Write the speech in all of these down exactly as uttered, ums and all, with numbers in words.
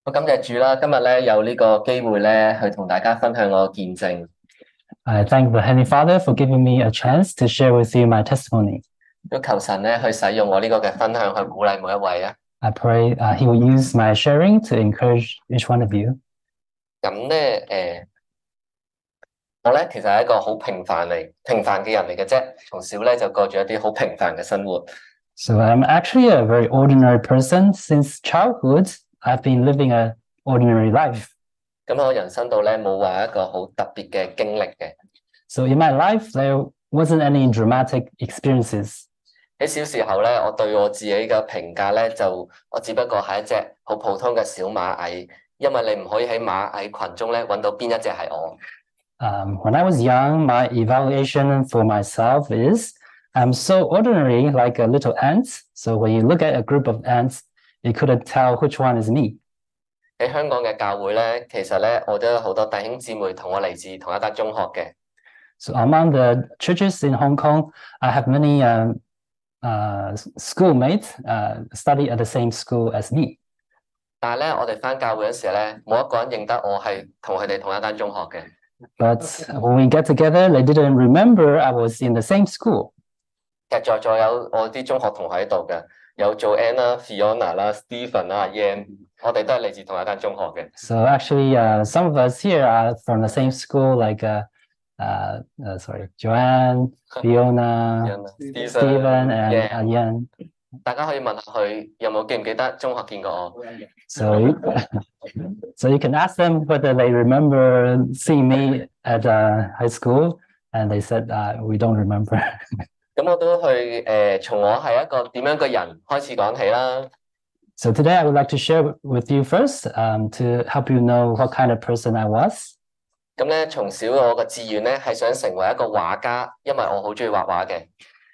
我感謝主啦，今日咧有呢個機會咧去同大家分享我嘅見證， I thank the Heavenly Father for giving me a chance to share with you my testimony. 都求神咧去使用我呢個嘅分享去鼓勵每一位啊。 I pray uh, He will use my sharing to encourage each one of you. 咁咧誒，我咧其實係一個好平凡嚟平凡嘅人嚟嘅啫，從小咧就過住一啲好平凡嘅生活。 So I'm actually a very ordinary person. Since childhood, I've been living an ordinary life. 咁我人生度咧冇話一個好特別嘅經歷嘅。 So in my life, there wasn't any dramatic experiences. 喺小時候咧，我對我自己嘅評價咧就我只不過係一隻好普通嘅小螞蟻，因為你唔可以喺螞蟻群中咧揾到邊一隻係我。 Um, when I was young, my evaluation for myself is I'm so ordinary, like a little ant. So when you look at a group of ants, you couldn't tell which one is me. 喺香港嘅教會咧，其實咧我都有好多弟兄姊妹同我嚟自同一間中學嘅。 So among the churches in Hong Kong, I have many uh, uh, schoolmates uh, study at the same school as me. 但係咧，我哋返教會嗰時咧，冇一個人認得我係同佢哋同一間中學嘅。 But when we get together, they didn't remember I was in the same school. 其實在座有我啲中學同學喺度嘅，有 Joanne 啦、Fiona 啦、Stephen 啦、Yan，我哋都係嚟自同一間中學嘅。 So actually, uh, some of us here are from the same school, like uh, uh, uh, sorry, Joanne, Fiona, Stephen, Stephen, and Yan uh, Yan. 大家可以問下佢有冇記唔記得中學見過我？ So, you, so you can ask them whether they remember seeing me at uh, high school, and they said uh, we don't remember. 咁我都去誒，從我係一個點樣嘅人開始講起啦。 So today I would like to share with you first um, to help you know what kind of person I was. 咁咧，從小我嘅志願咧係想成為一個畫家，因為我好中意畫畫嘅。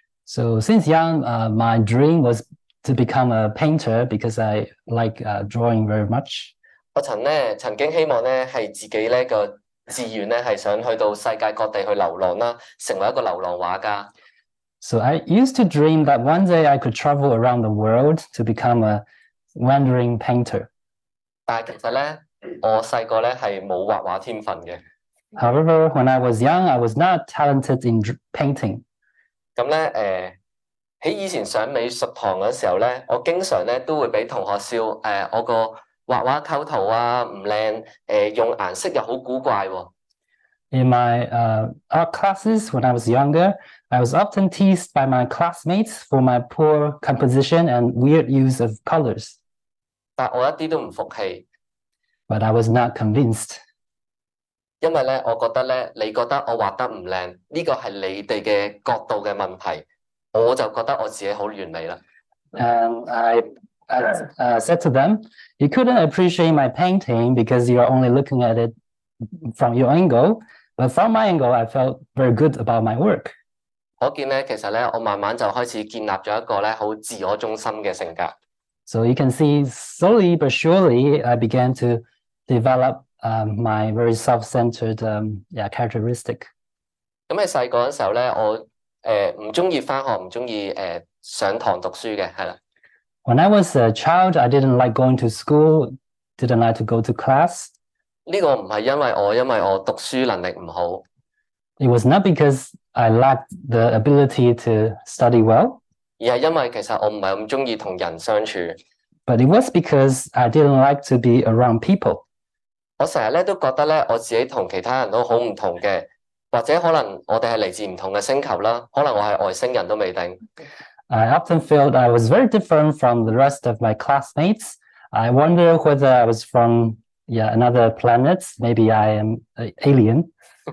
So since young, uh, my dream was to become a painter because I like uh, drawing very much. 我曾咧曾經希望咧係自己咧個志願咧係想去到世界各地去流浪啦，成為一個流浪畫家。 So I used to dream that one day I could travel around the world to become a wandering painter. 但係其實咧，我細個咧係冇畫畫天分嘅。 However, when I was young, I was not talented in painting. 咁咧誒喺以前上美術堂嘅時候咧，我經常咧都會俾同學笑誒、呃，我個畫畫構圖啊唔靚，誒、呃、用顏色又好古怪喎、哦。 In my uh, art classes when I was younger, I was often teased by my classmates for my poor composition and weird use of colors. 但我一啲都唔服氣。 But I was not convinced. 因為咧，我覺得咧，你覺得我畫得唔靚，呢個係你哋嘅角度嘅問題，我就覺得我自己好完美啦。 And I, I uh, said to them, you couldn't appreciate my painting because you are only looking at it from your angle. But from my angle, I felt very good about my work. 可見咧，其實咧，我慢慢就開始建立咗一個咧好自我中心嘅性格。 So you can see slowly but surely, I began to develop um, my very self-centered um, yeah, characteristic. 咁喺細個嗰時候咧，我誒唔中意返學，唔中意誒上堂讀書嘅，係啦。 When I was a child, I didn't like going to school, didn't like to go to class. 呢個唔係因為我，因為我讀書能力唔好。 It was not because I lacked the ability to study well. 而係因為其實我唔係咁中意同人相處。 But it was because I didn't like to be around people. 我成日咧都覺得咧，我自己同其他人都好唔同嘅，或者可能我哋係嚟自唔同嘅星球啦，可能我係外星人都未定。 I often felt I was very different from the rest of my classmates. I wonder whether I was from yeah another planet. Maybe I am an alien.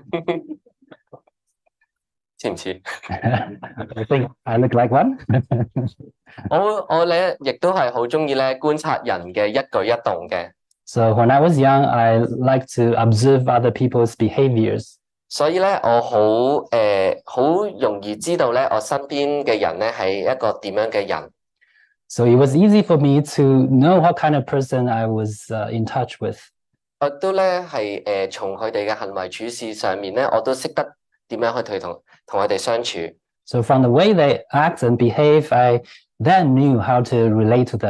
似唔似？ I think I look like one. 我我咧亦都係好中意咧觀察人嘅一舉一動嘅。 So when I was young, I like to observe other people's behaviors. 所以咧，我好誒好容易知道咧，我身邊嘅人咧係一個點樣嘅人。 So it was easy for me to know what kind of person I was uh, in touch with. 我都咧係誒從佢哋嘅行為處事上面咧，我都識得點樣去同同佢哋相處。 So from the way they act and behave, I then knew how to relate to them.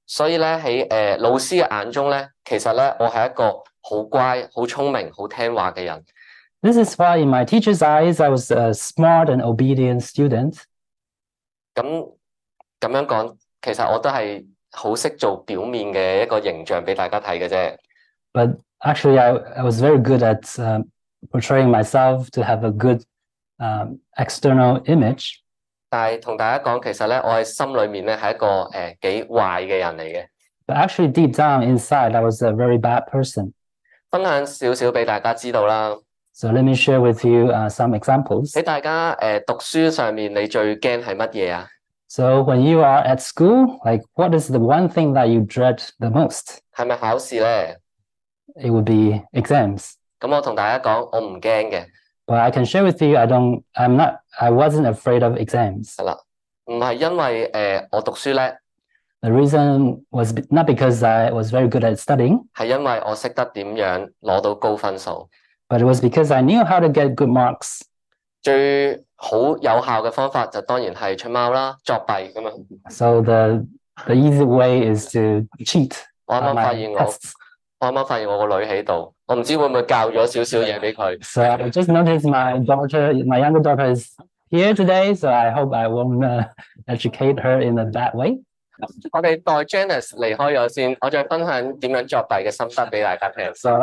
所以咧喺誒老師嘅眼中咧，其實咧我係一個好乖、好聰明、好聽話嘅人。 This is why in my teacher's eyes, I was a smart and obedient student. 咁咁樣講，其實我都係好識做表面嘅一個形象俾大家睇嘅啫。 But actually, I, I was very good at uh, portraying myself to have a good um, external image. 但係同大家講，其實咧我喺心裏面咧係一個誒幾壞嘅人嚟嘅。 But actually, deep down inside, I was a very bad person. 分享少少俾大家知道啦。 So let me share with you uh, some examples. 喺大家誒讀書上面，你最驚係乜嘢啊？ So when you are at school, like what is the one thing that you dread the most? 係咪考試咧？ It would be exams. 咁我同大家講，我唔驚嘅。 But I can share with you, I don't, I'm not, I wasn't afraid of exams. 係啦，唔係因為誒、呃、我讀書叻， The reason was be- not because I was very good at studying, 係因為我識得點樣攞到高分數。 but it was because I knew how to get good marks. 最好有效嘅方法就當然係出貓啦，作弊咁樣。 So the the easy way is to cheat 我啱 on 啱發 my 現我， tests. 我啱啱發現我個女喺度，我唔知會唔會教咗少少嘢俾佢。 So I just noticed my daughter, my younger daughter is here today, so I hope I won't uh, educate her in a bad way. 我哋待 Janice 離開咗先，我再分享點樣作弊嘅心得俾大家聽。 So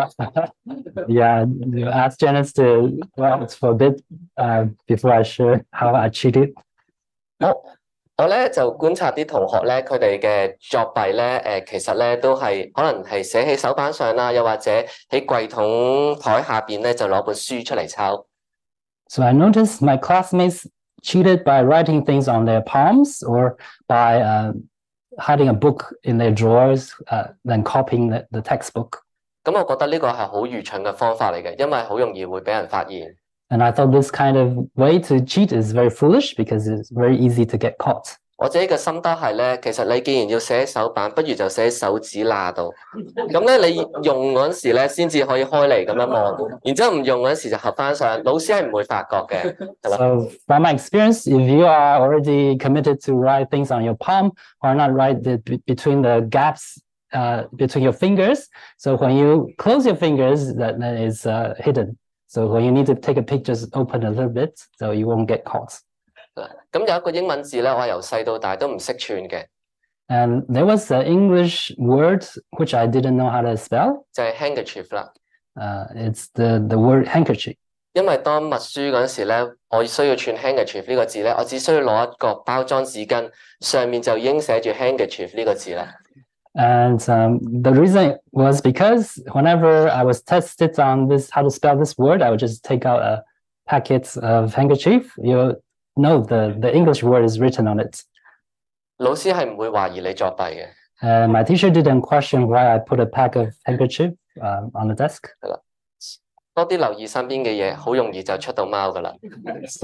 yeah, you ask Janice to well for a bit uh, before I share how I cheated. 我我咧就觀察啲同學咧，佢哋嘅作弊咧，誒、其實咧都係可能係寫喺手板上啦，又或者喺櫃桶台下邊咧就攞本書出嚟抄。 So I noticed my classmates cheated by writing things on their palms or by uh, hiding a book in their drawers, uh, then copying the, the textbook. 咁我覺得呢個係好愚蠢嘅方法嚟嘅，因為好容易會俾人發現。 And I thought this kind of way to cheat is very foolish because it's very easy to get caught. 我自己嘅心得係咧，其實你既然要寫喺手板，不如就寫喺手指罅度。咁咧你用嗰陣時咧，先至可以開嚟咁樣望，然之後唔用嗰陣時就合翻上，老師係唔會發覺嘅，係嘛？ So from my experience, if you are already committed to write things on your palm or not write the, be- between the gaps uh, between your fingers, so when you close your fingers, that, that is uh, hidden. So when you need to take a picture, just open a little bit so you won't get caught. 咁有一個英文字咧，我由細到大都唔識串嘅， And there was an English word which I didn't know how to spell. 就係 handkerchief 啦。 Uh, it's the, the word handkerchief. 因為當默書嗰陣時咧，我需要串 handkerchief 呢個字咧，我只需要攞一個包裝紙巾，上面就已經寫住 handkerchief 呢個字啦。 And um, the reason was because whenever I was tested on this, how to spell this word, I would just take out a packet of handkerchief. You know, the, the English word is written on it. 老師係唔會懷疑你作弊嘅。 And my teacher didn't question why I put a pack of handkerchief um, on the desk. 多啲留意身邊嘅嘢，好容易就出到貓噶啦。 So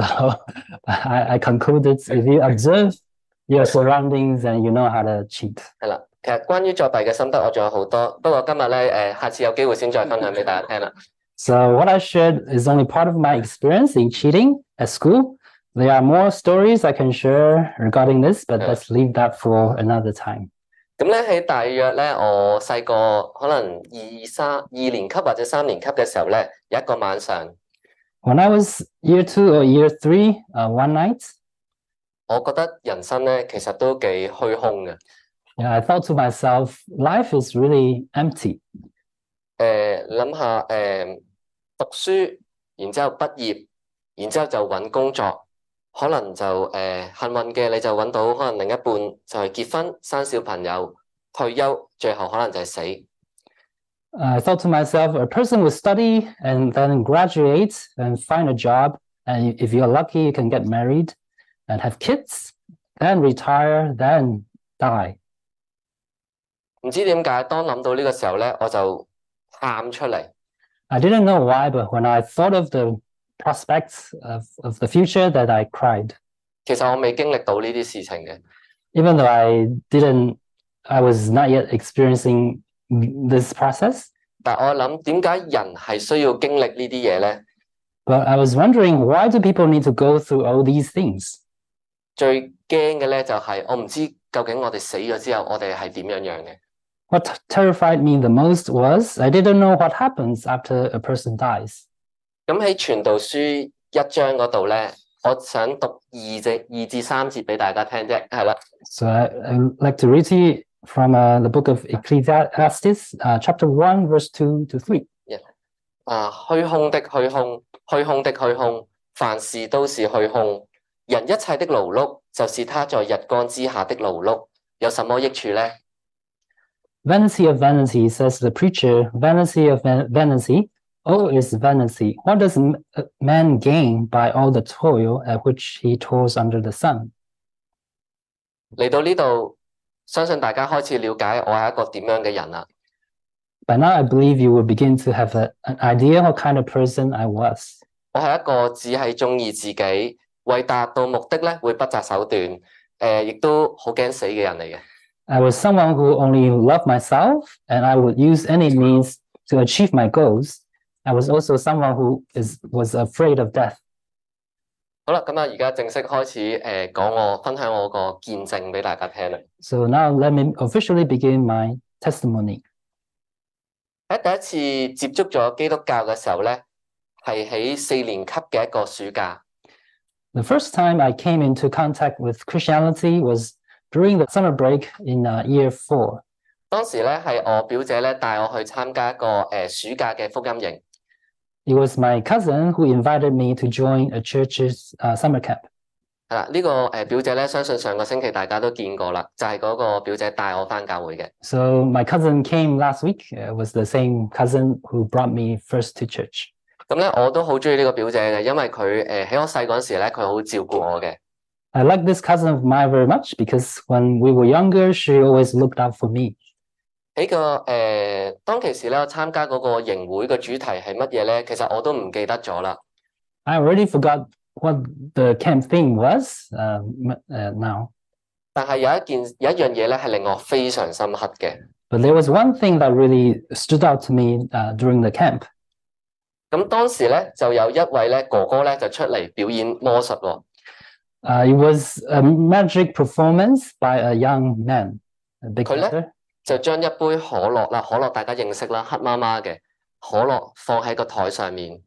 I, I concluded if you observe your surroundings and you know how to cheat. 係啦，其實關於作弊嘅心得我仲有好多，不過今日咧誒，下次有機會先再分享俾大家聽啦。 So what I shared is only part of my experience in cheating at school. There are more stories I can share regarding this, but Yeah. let's leave that for another time. 咁咧喺大約咧，我細個可能二三二年級或者三年級嘅時候咧，有一個晚上， When I was year two or year three, uh, one night, 我覺得人生咧其實都幾虛空嘅。 yeah, I thought to myself, life is really empty. 誒諗下誒讀書，然之後畢業，然之後就揾工作，可能就誒、呃、幸運嘅你就揾到可能另一半就係結婚生小朋友退休，最後可能就係死。 I thought to myself, a person will study and then graduate and find a job. And if you're lucky, you can get married and have kids, then retire, then die. 唔知點解，當諗到呢個時候咧，我就喊出嚟。 I didn't know why, but when I thought of the prospects of, of the future, that I cried. 其實我未經歷到呢啲事情嘅， Even though I didn't, I was not yet experiencing this process, 但我諗點解人係需要經歷呢啲嘢咧？ but I was wondering, why do people need to go through all these things? 最驚嘅咧就係我唔知究竟我哋死咗之後，我哋係點樣樣嘅。 What terrified me the most was I didn't know what happens after a person dies. 咁喺傳道書一章嗰度咧，我想讀二節二至三節俾大家聽啫，係啦。 So I, I'd like to read to you from uh, the book of Ecclesiastes, uh, chapter one, verse two to three. 啊，虛空的虛空，虛空的虛空，凡事都是虛空。人一切的勞碌，就是他在日光之下的勞碌，有什麼益處呢？ Vanity of vanity, says the preacher, vanity of van- vanity, all is vanity. What does m- man gain by all the toil at which he toils under the sun? 嚟到呢度，相信大家開始了解我係一個點樣嘅人啦。 By now, I believe you will begin to have a, an idea what kind of person I was. 我係一個只係中意自己，為達到目的咧會不擇手段，誒、呃，亦都好驚死嘅人嚟嘅。 I was someone who only loved myself, and I would use any means to achieve my goals. I was also someone who is was afraid of death. 好啦，咁啊，而家正式開始誒講我分享我個見證俾大家聽啦。 So now let me officially begin my testimony. 喺第一次接觸咗基督教嘅時候咧，係喺四年級嘅一個暑假。 The first time I came into contact with Christianity was during the summer break in uh, year four. 當時咧係我表姐咧帶我去參加一個誒、呃、暑假嘅福音營。 It was my cousin who invited me to join a church's uh, summer camp. 係啦，呢個誒表姐咧，相信上個星期大家都見過啦，就係、是、嗰個表姐帶我返教會嘅。 So my cousin came last week. It was the same cousin who brought me first to church. 咁咧，我都好中意呢個表姐嘅，因為佢誒喺我細嗰陣時咧，佢好照顧我嘅。 I like this cousin of mine very much because when we were younger, she always looked out for me. 喺個誒、呃、當其時咧，我參加嗰個營會嘅主題係乜嘢咧？其實我都唔記得咗啦。 I already forgot what the camp theme was uh, uh, now. 但係有一件有一樣嘢咧，係令我非常深刻嘅。 But there was one thing that really stood out to me uh, during the camp. 咁當時咧就有一位咧哥哥咧就出嚟表演魔術喎。 Uh, it was a magic performance by a young man, a big 佢咧 brother. 就將一杯可樂啦，可樂大家認識啦，黑麻麻嘅可樂放喺個台上面，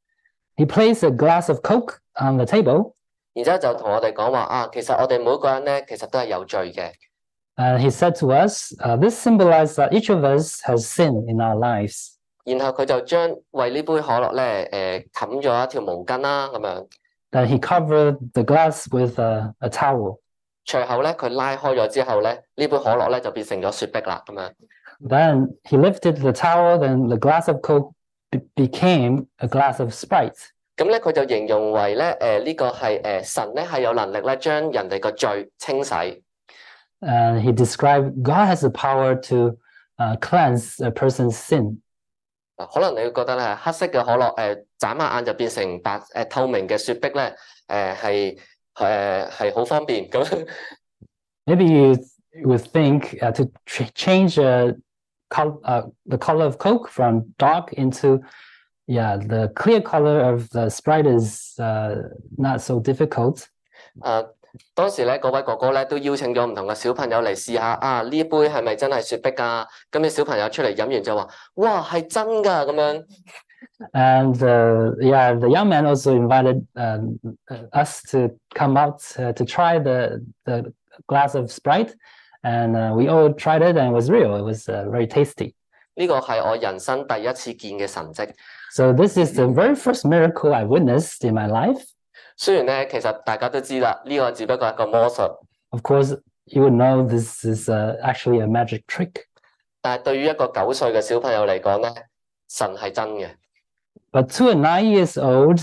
He placed a glass of Coke on the table, 然之後就同我哋講話啊，其實我哋每個人咧其實都係有罪嘅。 and he said to us, uh, this symbolizes that each of us has sin in our lives. 然後佢就將為呢杯可樂咧誒冚咗一條毛巾啦，咁樣。 Then he covered the glass with a, a towel. 隨後咧佢拉開咗之後咧，呢杯可樂咧就變成咗雪碧啦，咁樣。 Then he lifted the towel, then the glass of Coke be- became a glass of Sprite. 咁咧佢就形容為咧誒呢個係誒神咧係有能力咧將人哋個罪清洗。 And he described God has the power to uh, cleanse a person's sin. 啊，可能你會覺得咧黑色嘅可樂誒眨下眼就變成白誒透明嘅雪碧咧誒係誒係好方便咁。 Maybe you would think uh, to ch- change uh, col- uh, the color of Coke from dark into, yeah, the clear color of the Sprite is uh, not so difficult. 啊，當時咧嗰位哥哥咧都邀請咗唔同嘅小朋友嚟試下啊，呢一杯係咪真係雪碧啊？咁啲小朋友出嚟飲完就話：哇，係真㗎咁樣。 And uh, yeah, the young man also invited um, uh, us to come out uh, to try the, the glass of Sprite. And uh, we all tried it and it was real. It was uh, very tasty. 呢個係我人生第一次見嘅神蹟。 So this is the very first miracle I witnessed in my life. 雖然咧，其實大家都知啦，呢、個只不過係一個魔術， Of course, you would know this is uh, actually a magic trick. 但係對於一個九歲嘅小朋友嚟講咧，神係真嘅。 But to a nine years old,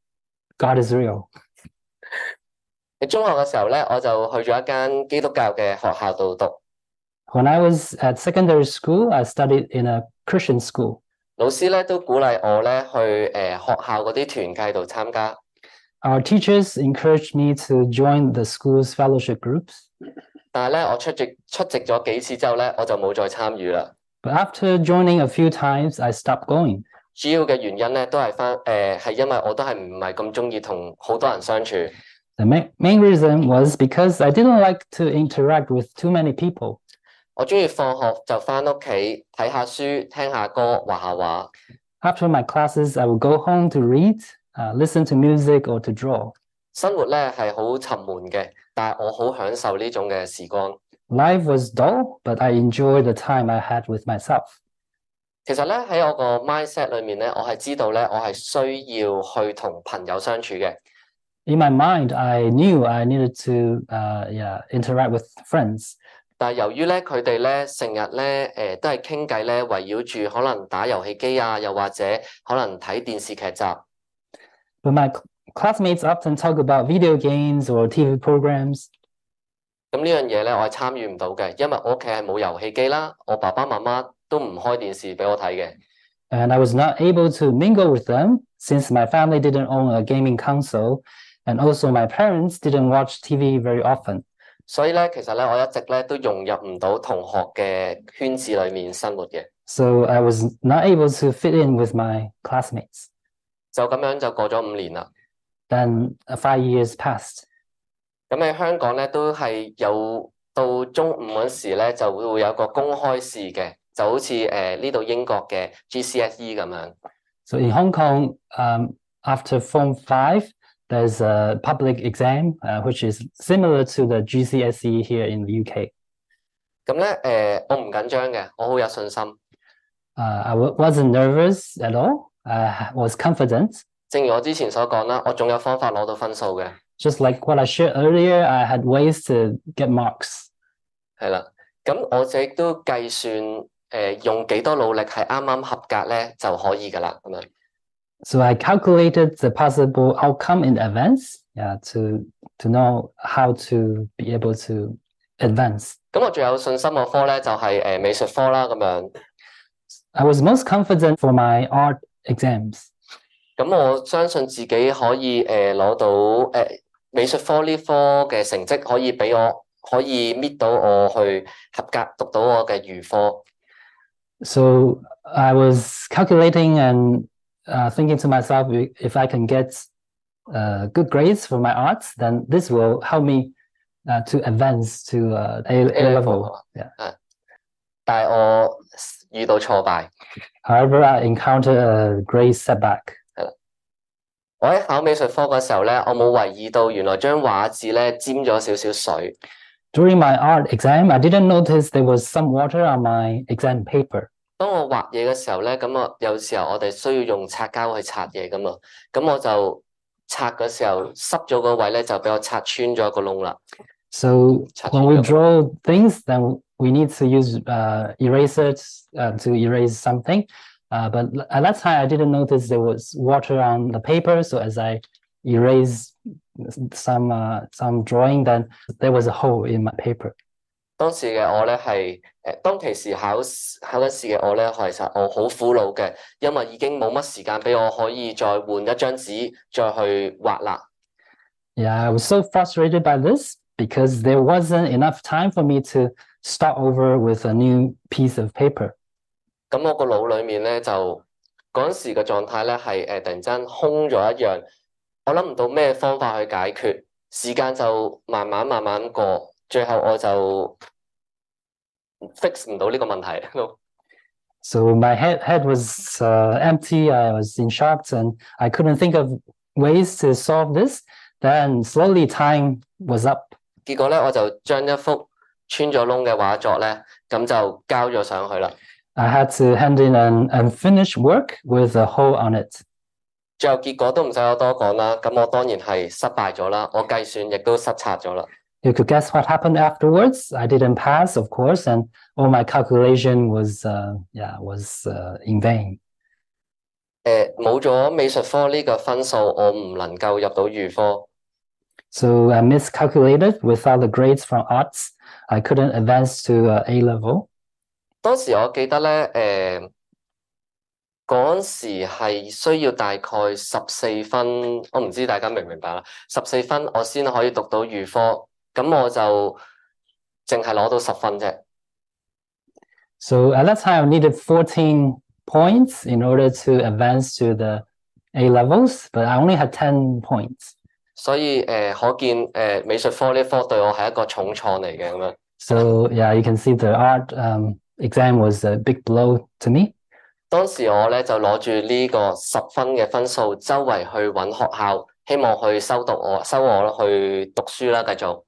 God is real. 喺中學嘅時候咧，我就去咗一間基督教嘅學校度讀， When I was at secondary school, I studied in a Christian school. 老師咧都鼓勵我咧去誒、呃、學校嗰啲團契度參加。 Our teachers encouraged me to join the school's fellowship groups. 但係咧，我出席出席咗幾次之後咧，我就冇再參與啦。 But after joining a few times, I stopped going. 主要嘅原因咧，都係翻誒係因為我都係唔係咁中意同好多人相處。 The main, main reason was because I didn't like to interact with too many people. 我中意放學就返屋企睇下書、聽下歌、畫下畫。 After my classes, I would go home to read, uh, listen to music, or to draw. 生活咧係好沉悶嘅，但係我好享受呢種嘅時光。 Life was dull, but I enjoyed the time I had with myself. 其實咧喺我個 mindset 裏面咧，我係知道咧我係需要去同朋友相處嘅。 In my mind, I knew I needed to uh, yeah, interact with friends. 但係由於咧佢哋咧成日咧誒都係傾偈咧，圍繞住可能打遊戲機啊，又或者可能睇電視劇集。 But my classmates often talk about video games or T V programs. 咁呢樣嘢咧，我係參與唔到嘅，因為我屋企係冇遊戲機啦，我爸爸媽媽都唔開電視俾我睇嘅。 And I was not able to mingle with them since my family didn't own a gaming console, and also my parents didn't watch T V very often. 所以咧，其實咧，我一直咧都融入唔到同學嘅圈子裏面生活嘅。 So I was not able to fit in with my classmates. 就咁樣就過咗五年啦。 Then uh, five years passed. 咁喺香港咧都係有到中五嗰時咧就會有個公開試嘅，就好似誒呢度英國嘅 G C S E 咁樣。 So in Hong Kong, um, after Form five, there's a public exam, uh, which is similar to the G C S E here in the U K. 咁咧誒，我唔緊張嘅，我好有信心。 Uh, I w- wasn't nervous at all. I was confident. 正如我之前所講啦，我仲有方法攞到分數嘅。 Just like what I shared earlier, I had ways to get marks. 係啦，咁我自己都計算誒、呃、用幾多努力係啱啱合格咧就可以噶啦，咁樣。 So I calculated the possible outcome in advance, yeah, to to know how to be able to advance. 咁我最有信心個科咧就係、誒、美術科啦，咁樣。 I was most confident for my art exams. 咁我相信自己可以誒攞、到誒、呃、美術科呢科嘅成績，可以俾我可以搣到我去合格讀到我嘅預科。 So I was calculating and uh, thinking to myself, if I can get uh, good grades for my arts, then this will help me uh, to advance to uh, A, A level. Yeah. 但係我遇到挫敗。 However, I encountered a great setback. 我喺考美術科嘅時候咧，我冇留意到原來張畫紙咧沾咗少少水。 During my art exam, I didn't notice there was some water on my exam paper. 當我畫嘢嘅時候咧，咁我有時候我哋需要用擦膠去擦嘢噶嘛，咁我就擦嘅時候濕咗個位咧，就俾我擦穿咗一個窿啦。 So when we draw things, then we need to use uh, erasers uh, to erase something. Uh, but at that time, I didn't notice there was water on the paper. So as I erased some uh, some drawing, then there was a hole in my paper. 當時嘅我咧係誒，當其時考考緊試嘅我咧，其實我好苦惱嘅，因為已經冇乜時間俾我可以再換一張紙再去畫啦。 Yeah, I was so frustrated by this because there wasn't enough time for me to start over with a new piece of paper. 咁我個腦裡面咧就嗰陣時嘅狀態咧係誒突然間空咗一樣，我諗唔到咩方法去解決，時間就慢慢慢慢過，最後我就 fix 唔到呢個問題。 So my head head was uh, empty. I was in shock, and I couldn't think of ways to solve this. Then slowly, time was up. 結果咧我就將一幅穿咗窿嘅畫作咧，咁就交咗上去啦。 I had to hand in an unfinished work with a hole on it. 最後結果都唔使我多講啦，咁我當然係失敗咗啦，我計算亦都失策咗啦。 You could guess what happened afterwards. I didn't pass, of course, and all my calculation was, uh, yeah, was uh, in vain. 誒，冇咗美術科呢個分數，我唔能夠入到預科。 So I miscalculated. Without the grades from arts, I couldn't advance to uh, A level. 當時我記得咧，誒嗰陣時係需要大概十四分，我唔知大家明唔明白啦。十四分我先可以讀到預科，咁我就淨係攞到十分啫。 So at that time, I needed fourteen points in order to advance to the A levels, but I only had ten points. 所以誒、呃，可見誒、呃、美術科呢科對我係一個重創嚟嘅咁樣。 So yeah, you can see the art um, exam was a big blow to me. 當時我咧就攞住呢個十分嘅分數，周圍去揾學校，希望去收讀我收我去讀書啦，繼續。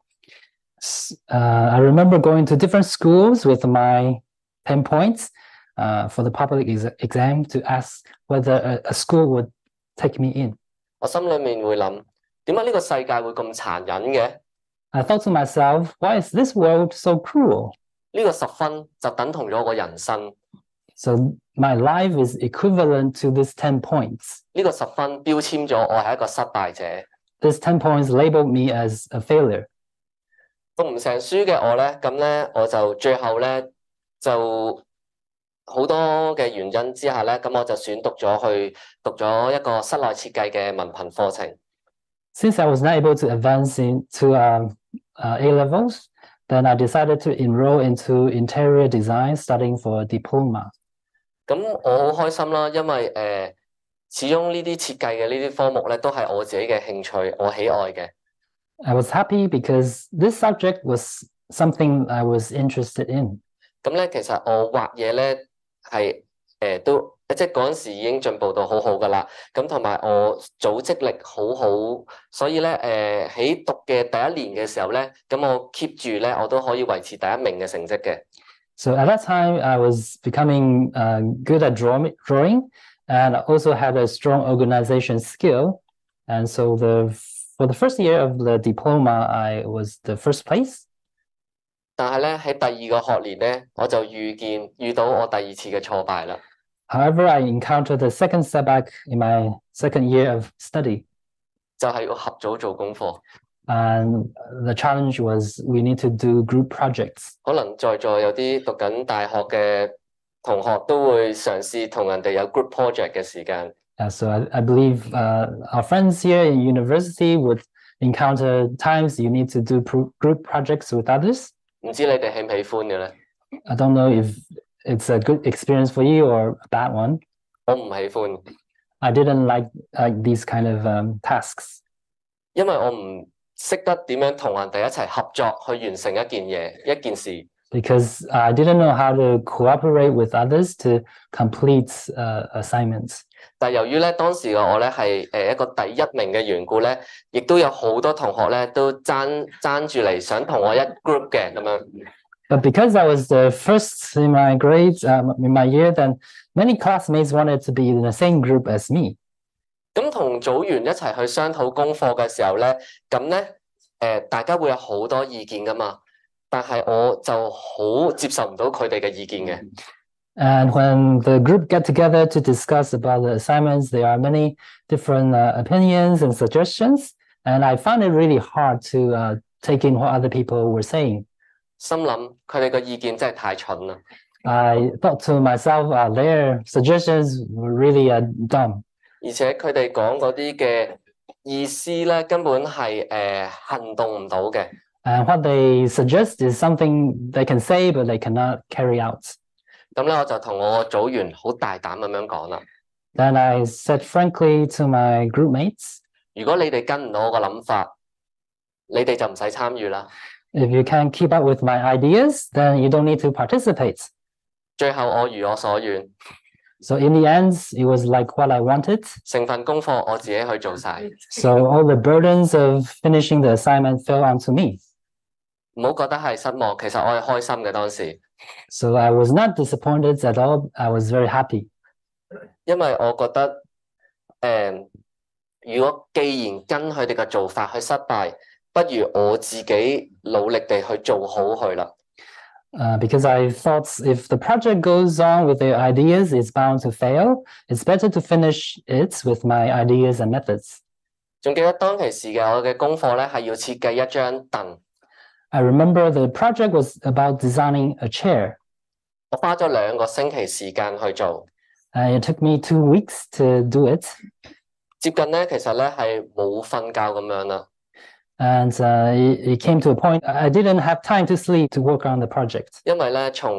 Uh, I remember going to different schools with my ten points uh, for the public ex exam to ask whether a, a school would take me in. 我心裏面會諗，點解呢個世界會咁殘忍嘅？ I thought to myself, why is this world so cruel? 呢個十分就等同咗我個人生。 So my life is equivalent to this ten points. 呢個十分標籤咗我係一個失敗者。 This ten points labeled me as a failure. 讀唔成書嘅我咧，咁咧我就最後咧就好多嘅原因之下咧，咁我就選讀咗去讀咗一個室內設計嘅文憑課程。 Since I was not able to advance into um, uh, A levels, then I decided to enroll into interior design, studying for a diploma. 咁我好開心啦，因為誒、呃，始終呢啲設計嘅呢啲科目咧，都係我自己嘅興趣，我喜愛嘅。 I was happy because this subject was something I was interested in. 咁咧，其實我畫嘢咧係誒都即係嗰陣時已經進步到好好噶啦。咁同埋我組織力好好，所以咧誒喺讀嘅第一年嘅時候咧，咁我 keep 住咧我都可以維持第一名嘅成績嘅。 So at that time, I was becoming uh, good at draw drawing, and I also had a strong organization skill. And so the for the first year of the diploma, I was the first place. 但係咧喺第二個學年咧，我就遇見遇到我第二次嘅挫敗啦。 However, I encountered the second setback in my second year of study. 就係要合組做功課。 And the challenge was we need to do group projects. 可能在座有啲讀緊大學嘅同學都會嘗試同人哋有 group project 嘅時間。 Uh, so I, I believe uh, our friends here in university would encounter times you need to do pro group projects with others. 唔知你哋喜唔喜歡嘅咧？ I don't know if it's a good experience for you or a bad one. 我唔喜歡。 I didn't like uh, these kind of um, tasks. 因為我唔識得點樣同人哋一齊合作去完成一件嘢一件事。 Because I didn't know how to cooperate with others to complete uh, assignments. 但係由於咧當時嘅我咧係誒一個第一名嘅緣故咧，亦都有好多同學咧都爭爭住嚟想同我一 group 嘅咁樣。 But because I was the first in my grade, um, in my year, then many classmates wanted to be in the same group as me. 咁同組員一齊去商討功課嘅時候咧，咁咧誒大家會有好多意見噶嘛，但係我就好接受唔到佢哋嘅意見嘅。 And when the group get together to discuss about the assignments, there are many different uh, opinions and suggestions, and I found it really hard to uh, take in what other people were saying. 心諗佢哋嘅意見真係太蠢啦。 I thought to myself, uh, their suggestions were really uh, dumb. 而且佢哋講嗰啲嘅意思咧，根本係誒、呃、行動唔到嘅。 And what they suggest is something they can say, but they cannot carry out. 咁咧，我就同我個組員好大膽咁樣講啦。 Then I said frankly to my group mates, 如果你哋跟唔到我個諗法，你哋就唔使參與啦。 if you can't keep up with my ideas, then you don't need to participate. 最後我如我所願， So in the end, it was like what I wanted. 成份功課我自己去做晒。 So all the burdens of finishing the assignment fell onto me. 唔好覺得係失望，其實我係開心嘅當時， So I was not disappointed at all. I was very happy. 因為我覺得誒、呃，如果既然跟佢哋嘅做法去失敗，不如我自己努力地去做好佢啦。 Uh, because I thought if the project goes on with their ideas, it's bound to fail. It's better to finish it with my ideas and methods. 仲記得當其時嘅我嘅功課咧，係要設計一張凳。 I remember the project was about designing a chair. 我花咗兩個星期時間去做， Uh, it took me two weeks to do it. 接近咧其實咧係冇瞓覺咁樣啦。 And uh, it, it came to a point I didn't have time to sleep to work on the project. 因為咧從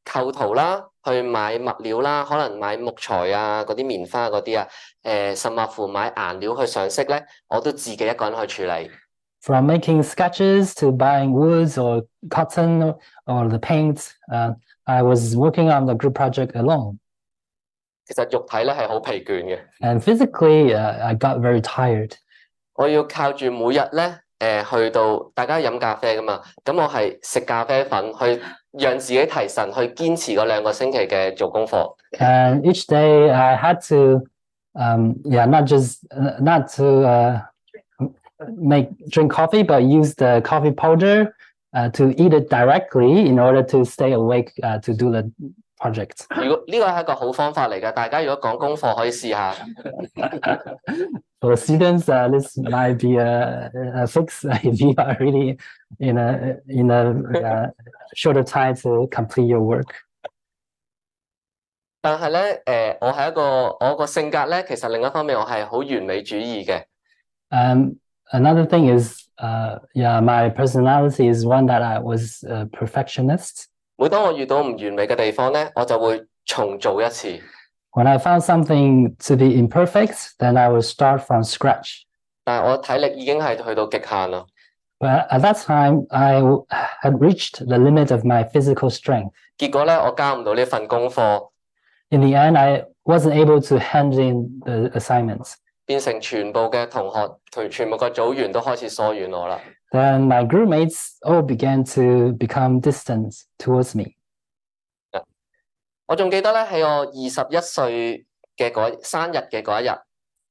構圖啦，去買物料啦，可能買木材啊、嗰啲棉花嗰啲啊，誒、甚或乎買顏料去上色咧，我都自己一個人去處理。 From making sketches to buying woods or cotton or, or the paint, uh, I was working on the group project alone. 其實肉體咧係好疲倦嘅， And physically, uh, I got very tired. 我要靠住每日咧誒去到大家飲咖啡噶嘛，咁我係食咖啡粉去讓自己提神，去堅持嗰兩個星期嘅做功課。 And each day I had to, um, yeah, not just uh, not to uh, make drink coffee, but use the coffee powder uh, to eat it directly in order to stay awake uh, to do the project. 如果呢個係一個好方法嚟嘅，大家如果講功課可以試下。 For students, uh, this might be a, a fix if you are really in a in a uh, shorter time to complete your work. 但係咧，誒、我係一個我個性格咧，其實另一方面我係好完美主義嘅。 Um, another thing is, uh, yeah, my personality is one that I was a perfectionist. 每當我遇到唔完美嘅地方咧，我就會重做一次。 When I found something to be imperfect, then I will start from scratch. 但係我體力已經係去到極限啦。 But at that time, I w- had reached the limit of my physical strength. 結果咧，我交唔到呢份功課， In the end, I wasn't able to hand in the assignments. 變成全部嘅同學同全部嘅組員都開始疏遠我啦。 Then my group mates all began to become distant towards me. 我仲記得咧，喺我二十一歲嘅嗰生日嘅嗰一日，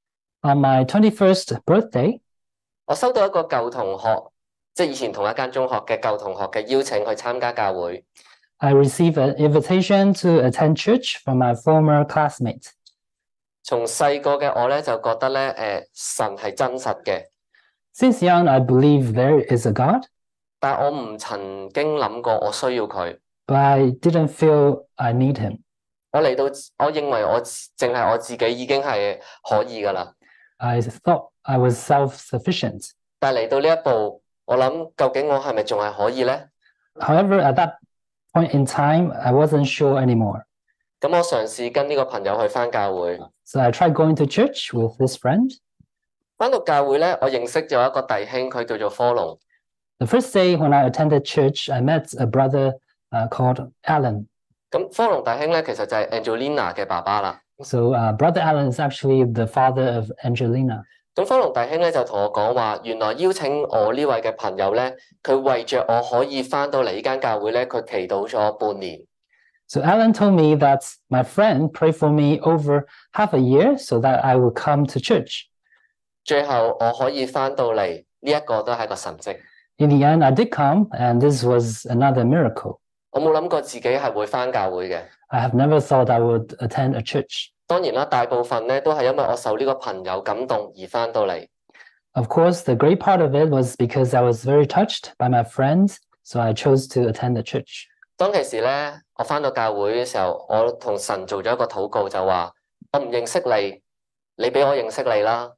On my twenty-first birthday, 我收到一個舊同學，即係以前同一間中學嘅舊同學嘅邀請去參加教會。 I received an invitation to attend church from my former classmate. 從細個嘅我咧就覺得咧，誒、神係真實嘅， Since young, I believe there is a God, 但係我唔曾經諗過我需要佢。 but I didn't feel I need him. 我嚟到，我認為我淨係我自己已經係可以噶啦。 I thought I was self-sufficient. 但係嚟到呢一步，我諗究竟我係咪仲係可以咧？ However, at that point in time, I wasn't sure anymore. 咁我嘗試跟呢個朋友去返教會。 So I tried going to church with this friend. 返到教會咧，我認識咗一個弟兄，佢叫做科龍。 The first day when I attended church, I met a brother uh, called Alan. 咁科龍弟兄咧，其實就係 Angelina 嘅爸爸啦。 So uh, brother Alan is actually the father of Angelina. 咁科龍弟兄咧就同我講話，原來邀請我呢位嘅朋友咧，佢為着我可以返到嚟呢間教會咧，佢祈禱咗半年。 So Alan told me that my friend prayed for me over half a year so that I would come to church. 最後我可以返到嚟，呢一個都係個神蹟。 In the end, I did come, and this was another miracle. 我冇諗過自己係會返教會嘅。 I have never thought I would attend a church. 當然啦，大部分咧都係因為我受呢個朋友感動而返到嚟。 Of course, the great part of it was because I was very touched by my friends, so I chose to attend the church. 當其時咧，我返到教會嘅時候，我同神做咗一個禱告，就話我唔認識你，你俾我認識你啦。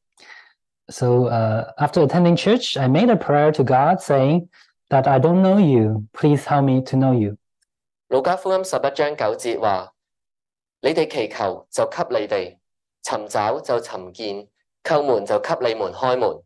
So uh, after attending church, I made a prayer to God saying that I don't know you. Please help me to know you. 路加福音十一章九節話：你哋祈求就給你哋，尋找就尋見，叩門就給你們開門。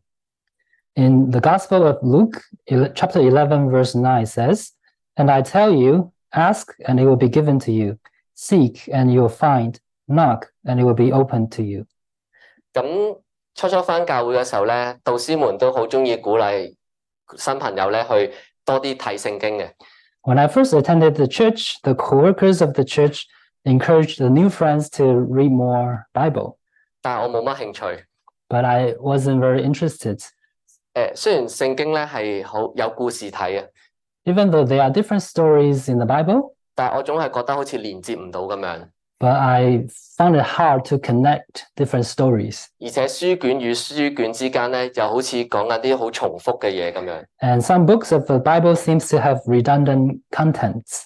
In the Gospel of Luke, ele- chapter eleven, verse nine says, And I tell you, ask and it will be given to you. Seek and you will find. Knock and it will be opened to you. 咁初初返教會嘅時候咧，導師們都好鍾意鼓勵新朋友咧去多啲睇聖經嘅。 When I first attended the church, the co-workers of the church encouraged the new friends to read more Bible, 但係我冇乜興趣。 but I wasn't very interested. 誒，雖然聖經咧係好有故事睇嘅， Even though there are different stories in the Bible, 但係我總係覺得好似連接唔到咁樣。 but I found it hard to connect different stories. 而且書卷與書卷之間咧，又好似講緊啲好重複嘅嘢咁樣。 And some books of the Bible seems to have redundant contents.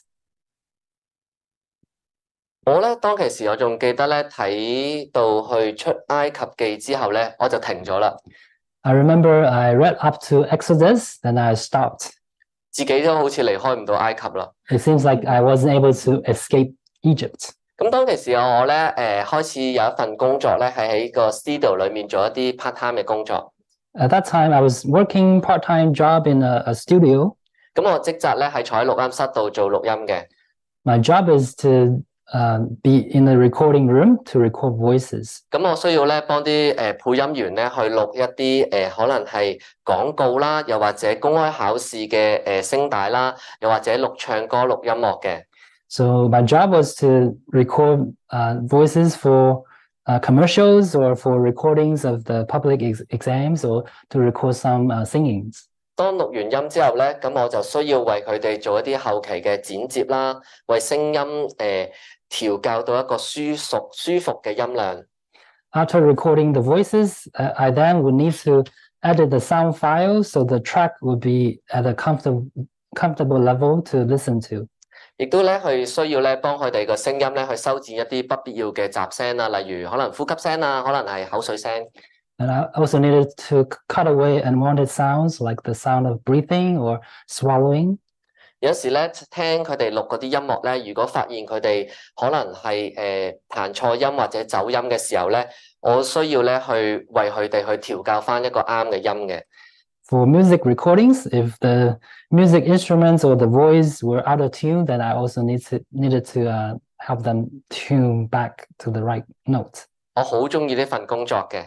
我咧當其時我仲記得咧睇到去出埃及記之後咧，我就停咗啦。 I remember I read up to Exodus, then I stopped. 自己都好似離開唔到埃及啦。 It seems like I wasn't able to escape Egypt. 咁當其時我咧誒開始有一份工作咧，係喺個 studio 裏面做一啲 part time 嘅工作。 At that time, I was working part-time job in a, a studio. 咁我職責咧係坐喺錄音室度做錄音嘅。 My job is to uh, be in the recording room to record voices. 咁我需要咧幫啲誒配音員咧去錄一啲誒、呃、可能係廣告啦，又或者公開考試嘅誒聲帶啦，又或者錄唱歌、錄音樂嘅。 So my job was to record uh, voices for uh, commercials or for recordings of the public ex exams or to record some uh, singings. 當錄完音之後咧，咁我就需要為佢哋做一啲後期嘅剪接啦，為聲音誒、呃、調校到一個舒熟舒服嘅音量。 After recording the voices, uh, I then would need to edit the sound file so the track would be at a comfortable comfortable level to listen to. 亦都咧去需要咧幫佢哋個聲音咧去修剪一啲不必要嘅雜聲啊，例如可能呼吸聲啊，可能係口水聲。 And I also needed to cut away unwanted sounds like the sound of breathing or swallowing. 有時咧聽佢哋錄嗰啲音樂咧，如果發現佢哋可能係誒彈錯音或者走音嘅時候咧，我需要咧去為佢哋去調校返一個啱嘅音嘅。 For music recordings, if the music instruments or the voice were out of tune, then I also need to, needed to uh, help them tune back to the right note. 我好鍾意呢份工作嘅。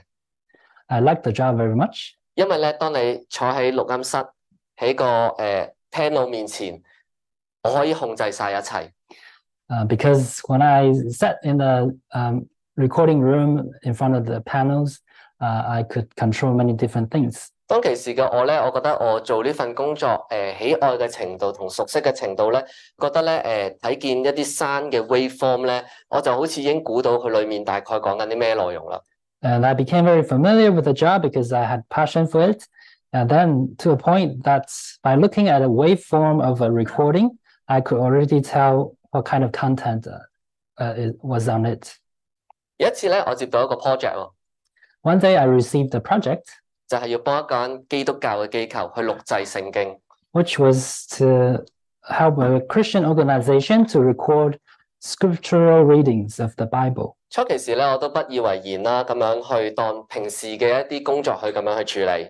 I like the job very much. 因為咧，當你坐喺錄音室喺個誒、呃、panel 面前，我可以控制晒一切。 Uh, because when I sat in the um, recording room in front of the panels, uh, I could control many different things. 當其時嘅我咧，我覺得我做呢份工作誒、呃、喜愛嘅程度同熟悉嘅程度咧，覺得咧誒睇見一啲山嘅 waveform 咧，我就好似已經估到佢裡面大概講緊啲咩內容啦。 And I became very familiar with the job because I had passion for it. And then to a point that by looking at a waveform of a recording, I could already tell what kind of content uh, uh, it was on it. 有一次咧，我接到一個 project 喎， One day I received a project 就係要幫一間基督教嘅機構去錄製聖經。 which was to help a Christian organization to record scriptural readings of the Bible. 初期時咧，我都不以為然啦，咁樣去當平時嘅一啲工作去咁樣去處理。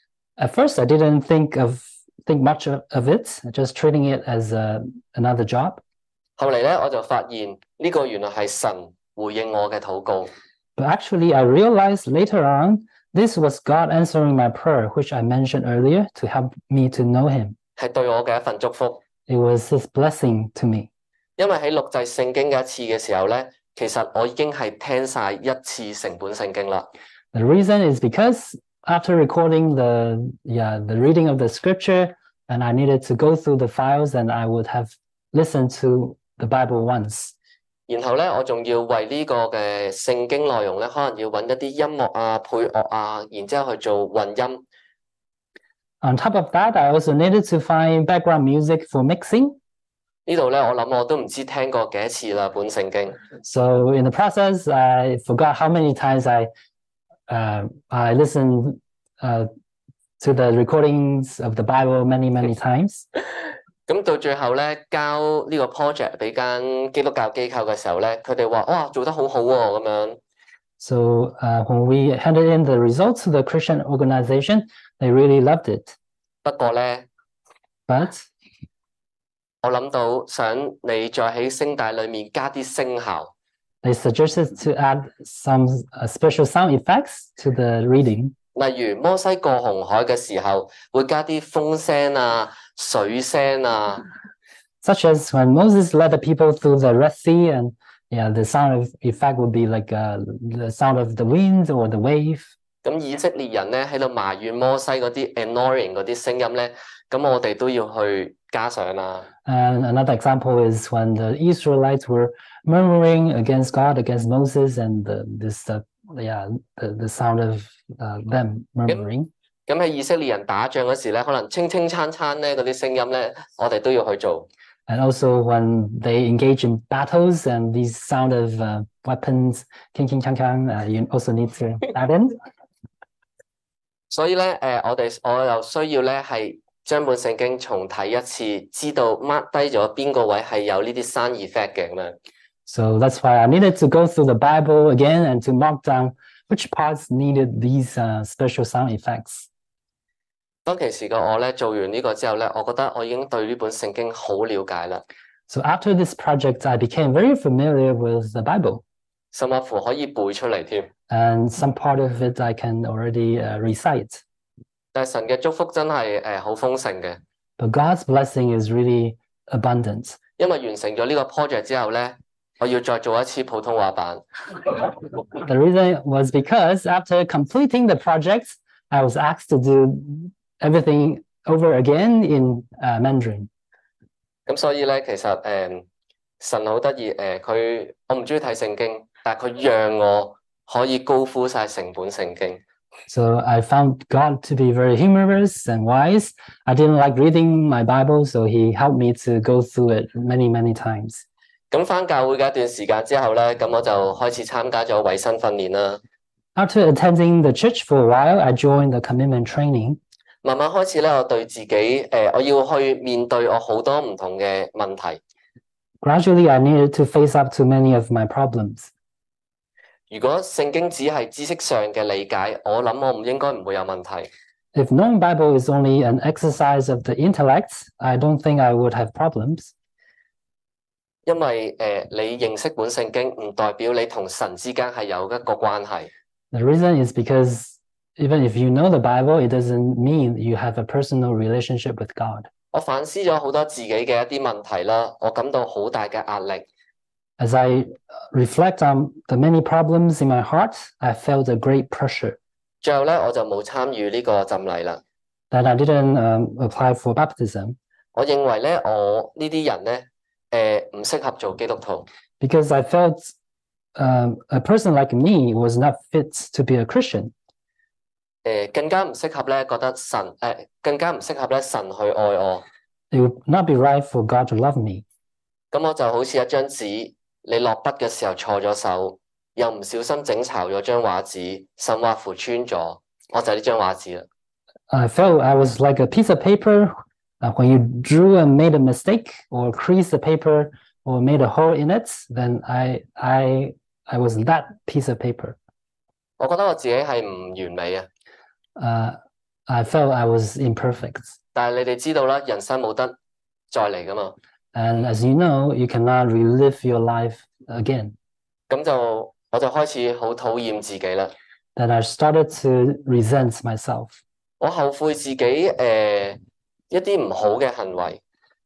At first, I didn't think of think much of, of it, just treating it as a, another job. 後嚟咧，我就發現呢個原來係神回應我嘅禱告。 But actually, I realized later on, this was God answering my prayer, which I mentioned earlier, to help me to know Him. 係對我嘅一份祝福。 It was His blessing to me. 因為喺錄製聖經嘅一次嘅時候咧，其實我已經係聽晒一次成本聖經啦。 The reason is because after recording the yeah the reading of the scripture, and I needed to go through the files, and I would have listened to the Bible once. 然後咧，我仲要為呢個嘅聖經內容咧，可能要揾一啲音樂啊、配樂啊，然之後去做混音。 On top of that, I also needed to find background music for mixing. 呢度咧，我諗我都唔知聽過幾多次啦，本聖經。 So in the process, I forgot how many times I uh, I listened uh, to the recordings of the Bible many many times. 咁到最後咧，交呢個 project 俾間基督教機構嘅時候咧，佢哋話：哇，做得好好喎咁樣。 So uh, when we handed in the results to the Christian organization, they really loved it. 不過咧， But 我諗到想你再喺聲帶裡面加啲聲效。 they suggested to add some uh, special sound effects to the reading. 例如摩西過紅海嘅時候，會加啲風聲啊、水聲啊。 Such as when Moses led the people through the Red Sea, and yeah, the sound of effect would be like uh, the sound of the wind or the wave. 咁以色列人咧喺度埋怨摩西嗰啲 annoying 嗰啲聲音咧，咁我哋都要去加上啦。 And another example is when the Israelites were murmuring against God, against Moses, and the, this, uh, yeah, the, the sound of uh, them murmuring. 咁喺以色列人打仗嗰時咧，可能清清餐餐咧嗰啲聲音咧，我哋都要去做。 And also when they engage in battles and these sound of uh, weapons, king king chang chang, uh, you also need to add in. 所以咧，誒、呃，我哋我又需要咧係將本聖經重睇一次，知道 mark 低咗邊個位係有呢啲 sound effect 嘅咁樣。 So that's why I needed to go through the Bible again and to mark down which parts needed these uh, special sound effects. 當其時嘅我咧，做完呢個之後咧，我覺得我已經對呢本聖經好了解啦。 So after this project, I became very familiar with the Bible. 甚至乎可以背出嚟添。 And some part of it I can already uh, recite. 但係神嘅祝福真係誒好豐盛嘅。 But God's blessing is really abundant. 因為完成咗呢個 project 之後咧，我要再做一次普通話版。 The reason was because after completing the project, I was asked to do everything over again in uh, Mandarin. 咁所以咧，其實誒、嗯、神好得意誒，佢、我唔中意睇聖經，但係佢讓我可以高呼晒成本聖經。 So I found God to be very humorous and wise. I didn't like reading my Bible, so he helped me to go through it many, many times. 咁返教會嘅一段時間之後咧，咁我就開始參加咗委身訓練啦。 After attending the church for a while, I joined the commitment training. 慢慢開始咧，我對自己誒、呃，我要去面對我好多唔同嘅問題。 Gradually, I needed to face up to many of my problems. 如果聖經只係知識上嘅理解，我諗我唔應該唔會有問題。 If knowing Bible is only an exercise of the intellect, I don't think I would have problems. 因為誒、呃，你認識本聖經唔代表你同神之間係有一個關係。 The reason is because even if you know the Bible, it doesn't mean you have a personal relationship with God. 我反思咗好多自己嘅一啲問題啦，我感到好大嘅壓力。 As I reflect on the many problems in my heart, I felt a great pressure. 最後咧，我就冇參與呢個浸禮啦。 That I didn't um, apply for baptism. 我認為咧，我呢啲人咧，誒唔適合做基督徒。 Because I felt um, a person like me was not fit to be a Christian. 誒更加唔適合咧，覺得神誒、呃、更加唔適合咧，神去愛我。 It would not be right for God to love me. 咁我就好似一張紙，你落筆嘅時候錯咗手，又唔小心整巢咗張畫紙，甚或乎穿咗，我就係呢張畫紙啦。 I felt I was like a piece of paper. Uh, when you drew and made a mistake, or creased the paper, or made a hole in it, then I, I, I was that piece of paper. 我覺得我自己係唔完美啊。 Uh, I felt I was imperfect. 但係你哋知道啦，人生冇得再嚟噶嘛。 And as you know, you cannot relive your life again. 咁就我就開始好討厭自己啦。 Then I started to resent myself. 我後悔自己誒、呃、一啲唔好嘅行為。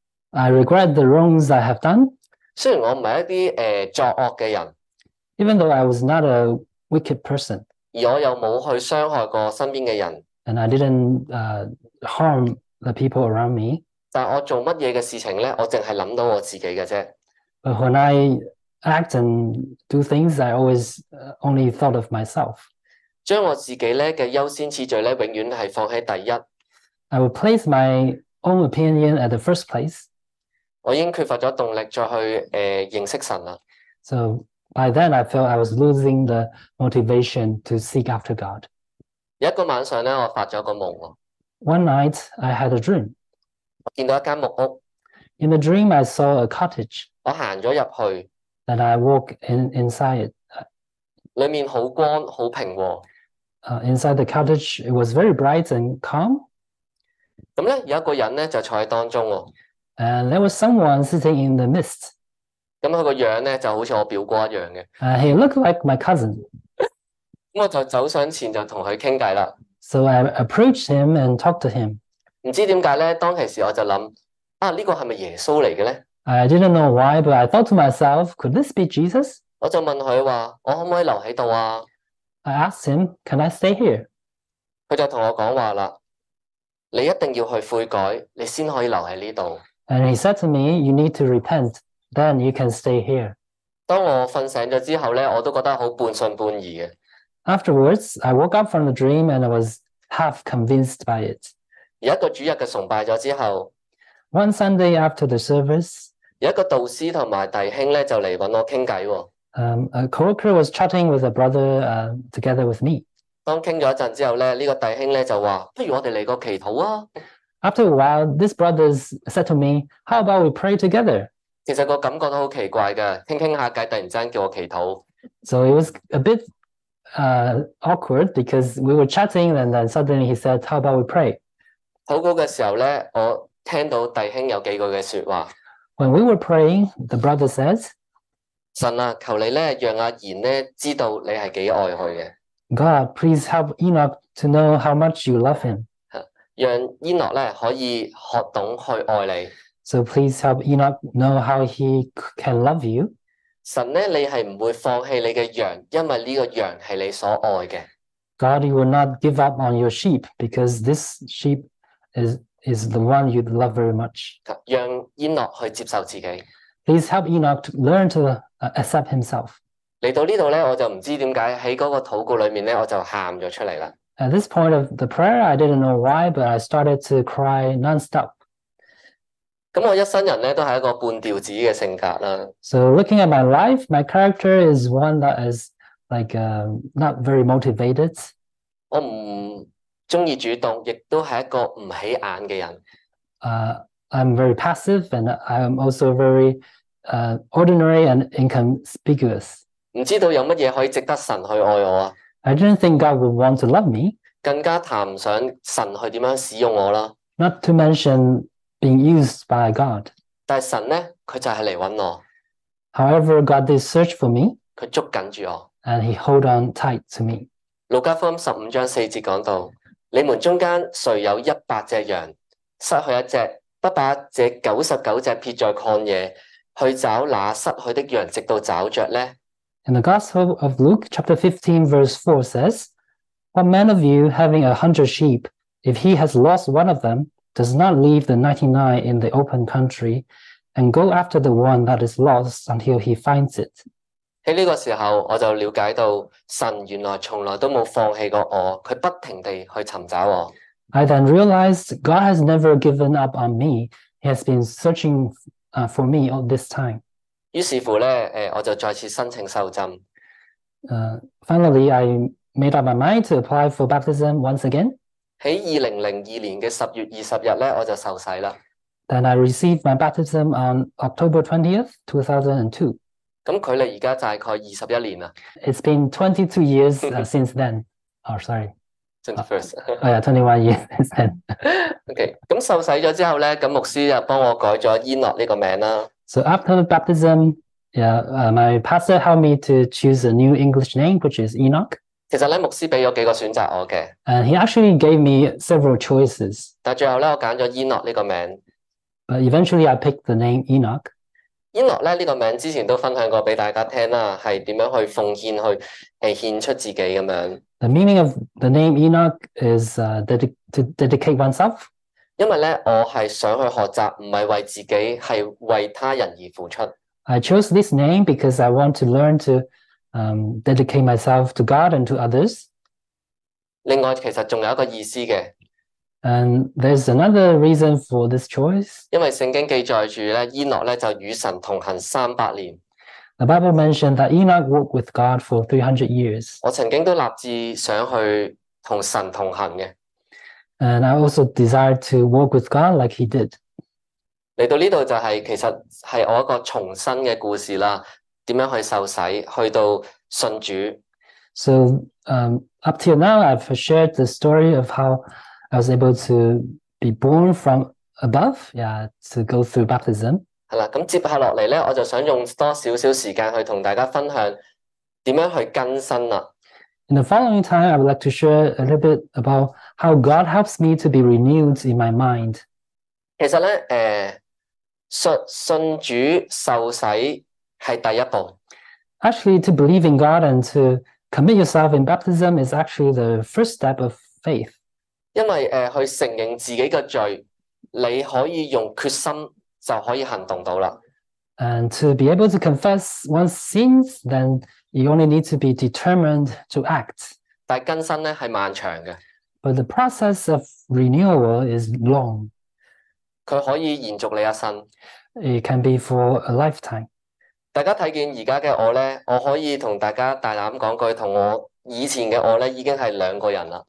I regret the wrongs I have done. 雖然我唔係一啲誒、呃、作惡嘅人， Even though I was not a wicked person. 而我又冇去傷害過身邊嘅人。 And I didn't uh, harm the people around me. 但係我做乜嘢嘅事情咧，我淨係諗到我自己嘅啫。 But when I act and do things, I always uh, only thought of myself. 將我自己咧嘅優先次序咧，永遠係放喺第一。 I would place my own opinion at the first place. 我已經缺乏咗動力再去誒、呃、認識神啦。 So by then, I felt I was losing the motivation to seek after God. 有一個晚上咧，我發咗個夢喎。 One night, I had a dream. 我見到一間木屋。 In the dream, I saw a cottage. 我行咗入去。 That I walked in, inside it. 裡面好光，好平和。 Uh, inside the cottage, it was very bright and calm. 咁咧，有一個人咧就坐喺當中喎。 And there was someone sitting in the midst. 咁佢個樣咧就好似我表哥一樣嘅。 Uh, he looked like my cousin. 咁我就走上前就同佢傾偈啦。 So I approached him and talked to him. 唔知點解咧，當其時我就諗啊，呢個係咪耶穌嚟嘅咧？ I didn't know why, but I thought to myself, could this be Jesus? 我就問佢話：我可唔可以留喺度啊？ I asked him, can I stay here? 佢就同我講話啦：你一定要去悔改，你先可以留喺呢度。 And he said to me, you need to repent, then you can stay here. 當我瞓醒咗之後咧，我都覺得好半信半疑嘅。 Afterwards, I woke up from the dream and I was half convinced by it. 有一個主日嘅崇拜咗之後， One Sunday after the service, 有一個導師同埋弟兄咧就嚟揾我傾偈喎。 Um, a coworker was chatting with a brother uh, together with me. 當傾咗一陣之後咧，呢、這個弟兄咧就話：不如我哋嚟個祈禱啊！ After a while, these brothers said to me, "How about we pray together?" 其實個感覺都好奇怪嘅，傾傾下偈，突然之間叫我祈禱。 So it was a bit uh, awkward because we were chatting, and then suddenly he said, "How about we pray?" 禱告嘅時候咧，我聽到弟兄有幾句嘅説話。 When we were praying, the brother says, 神啊，求你咧讓阿賢咧知道你係幾愛佢嘅。 "God, please help Enoch to know how much you love him." 讓伊諾咧可以學懂去愛你。 So please help Enoch know how he can love you. 神咧，你係唔會放棄你嘅羊，因為呢個羊係你所愛嘅。 God, you will not give up on your sheep because this sheep is, is the one you love very much. 讓伊諾去接受自己。 Please help Enoch to learn to uh, accept himself. 嚟到呢度咧，我就唔知點解喺嗰個禱告裏面咧，我就喊咗出嚟啦。 At this point of the prayer, I didn't know why, but I started to cry nonstop. 咁我一生人咧都係一個半吊子嘅性格啦。 So looking at my life, my character is one that is like uh, not very motivated. 我唔中意主動，亦都係一個唔起眼嘅人。 Uh, I'm very passive, and I'm also very uh, ordinary and inconspicuous. 唔知道有乜嘢可以值得神去愛我啊？ I didn't think God would want to love me, 更加談唔上神去點樣使用我啦。 not to mention being used by God. 但係神咧，佢就係嚟揾我， However, God did search for me, 佢捉緊住我。 and he hold on tight to me. 路加福音十五章四節講到：你們中間誰有一百隻羊，失去一隻，不把這九十九隻撇在曠野，去找那失去的羊，直到找着呢？ In the Gospel of Luke, chapter fifteen, verse four says, "What man of you, having a hundred sheep, if he has lost one of them, does not leave the ninety-nine in the open country and go after the one that is lost until he finds it?" 喺呢個時候，我就了解到神原來從來都冇放棄過我，佢不停地去尋找我。 I then realized God has never given up on me. He has been searching uh, for me all this time. 於是乎咧，誒我就再次申請受浸。 Uh, finally, I made up my mind to apply for baptism once again. 喺二零零二年嘅十月二十日咧，我就受洗啦。 Then I received my baptism on October twentieth, two thousand two. 咁距離而家大概二十一年啦。 It's been twenty-two years uh, since then. Oh, sorry. twenty first。 Oh, yeah, twenty-one years since then. OK，咁受洗咗之後咧，咁牧師就幫我改咗伊諾呢個名啦。 So after baptism, yeah, uh, my pastor helped me to choose a new English name, which is Enoch. 其實咧，牧師俾咗幾個選擇我嘅， And he actually gave me several choices. 但最後咧，我揀咗伊諾呢個名。 But eventually I picked the name Enoch. 伊諾咧呢個名之前都分享過俾大家聽啦，係點樣去奉獻去誒獻出自己咁樣。 The meaning of the name Enoch is uh, dedi- to dedicate oneself. 因為咧，我係想去學習，唔係為自己，係為他人而付出。 I chose this name because I want to learn to um, dedicate myself to God and to others. 另外，其實仲有一個意思嘅， And there's another reason for this choice. 因為聖經記載住咧，伊諾咧就與神同行三百年。 The Bible mentioned that Enoch walked with God for three hundred years. 我曾經都立志想去同神同行嘅。 And I also desired to walk with God like he did. 嚟到呢度就係、其實係我一個重生嘅故事啦。點樣去受洗，去到信主。 So um, up till now, I've shared the story of how I was able to be born from above, yeah, to go through baptism. 係啦，咁接下落嚟咧，我就想用多少少時間去同大家分享點樣去更新啦。 In the following time, I would like to share a little bit about how God helps me to be renewed in my mind. 其實咧，誒、信信主受洗係第一步。 Actually, to believe in God and to commit yourself in baptism is actually the first step of faith. 因為誒、去承認自己嘅罪，你可以用決心就可以行動到啦。 And to be able to confess one's sins, then you only need to be determined to act. 但係更新咧係漫長嘅， But the process of renewal is long. 佢可以延續你一生。 It can be for a lifetime. 大家睇見而家嘅我咧，我可以同大家大膽講句，同我以前嘅我咧已經係兩個人啦。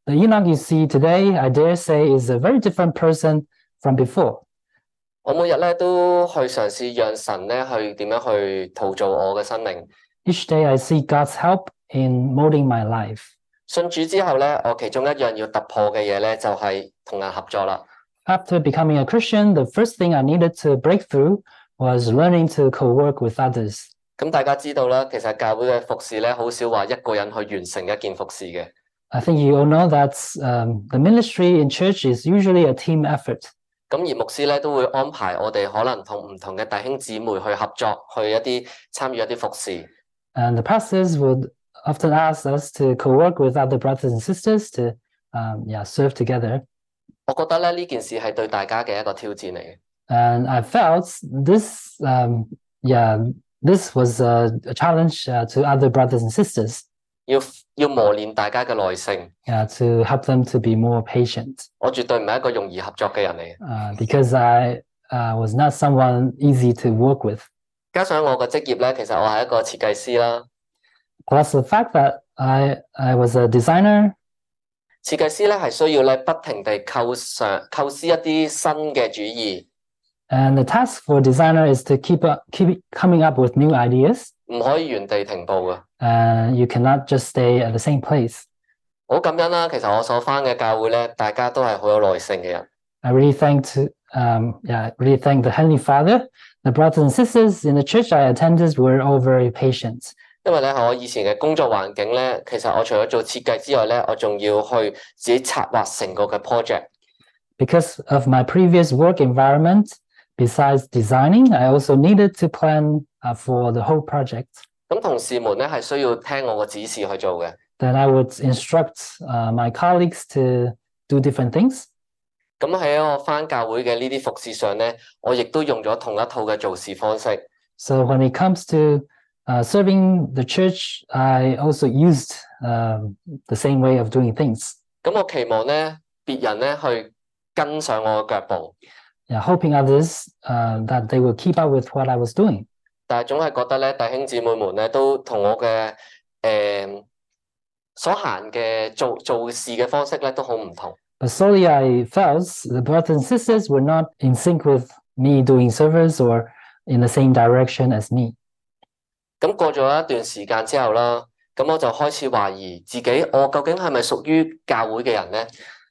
The Enoch you see today, I dare say, is a very different person from before. 我每日咧都去嘗試讓神咧去點樣去陶造我嘅生命。 Each day I seek God's help in molding my life. 信主之後咧，我其中一樣要突破嘅嘢咧，就係同人合作啦。 After becoming a Christian, the first thing I needed to break through was learning to co-work with others. 咁大家知道啦，其實教會嘅服侍咧，好少話一個人去完成一件服侍嘅。 I think you all know that um, the ministry in church is usually a team effort. 咁而牧師咧都會安排我哋可能同唔同嘅弟兄姊妹去合作，去一啲參與一啲服侍。 And the pastors would often ask us to co-work with other brothers and sisters to um, yeah, serve together. 我覺得咧呢件事係對大家嘅一個挑戰嚟嘅。 And I felt this, um, yeah, this was a, a challenge uh, to other brothers and sisters. 要要磨練大家嘅耐性。 Yeah, to help them to be more patient. 我絕對唔係一個容易合作嘅人嚟嘅。 Uh, because I uh, was not someone easy to work with. 加上我嘅職業咧，其實我係一個設計師啦。 Plus the fact that I I was a designer. 設計師咧係需要咧不停地構上構思一啲新嘅主意， And the task for a designer is to keep up, keep coming up with new ideas. 唔可以原地停步嘅。 And you cannot just stay at the same place. 好感恩啦，其實我所返嘅教會咧，大家都係好有耐性嘅人。 I really thank to, um, yeah, I really thank the Heavenly Father. The brothers and sisters in the church I attended were all very patient. 因為咧喺我以前嘅工作環境咧，其實我除咗做設計之外咧，我仲要去自己策劃成個嘅 project。 Because of my previous work environment, besides designing, I also needed to plan uh, for the whole project. 咁同事們咧係需要聽我個指示去做嘅。 Then I would instruct uh, my colleagues to do different things. 咁喺我返教會嘅呢啲服侍上咧，我亦都用咗同一套嘅做事方式。 So when it comes to uh, serving the church, I also used um, the same way of doing things. 咁我期望咧，別人咧去跟上我嘅腳步， Yeah, hoping others uh, that they will keep up with what I was doing. 但係總係覺得咧，弟兄姊妹們咧都同我嘅誒、呃、所行嘅做做事嘅方式咧都好唔同。 But slowly I felt the brothers and sisters were not in sync with me doing service or in the same direction as me. 咁過咗一段時間之後啦，咁我就開始懷疑自己，我究竟係咪屬於教會嘅人咧？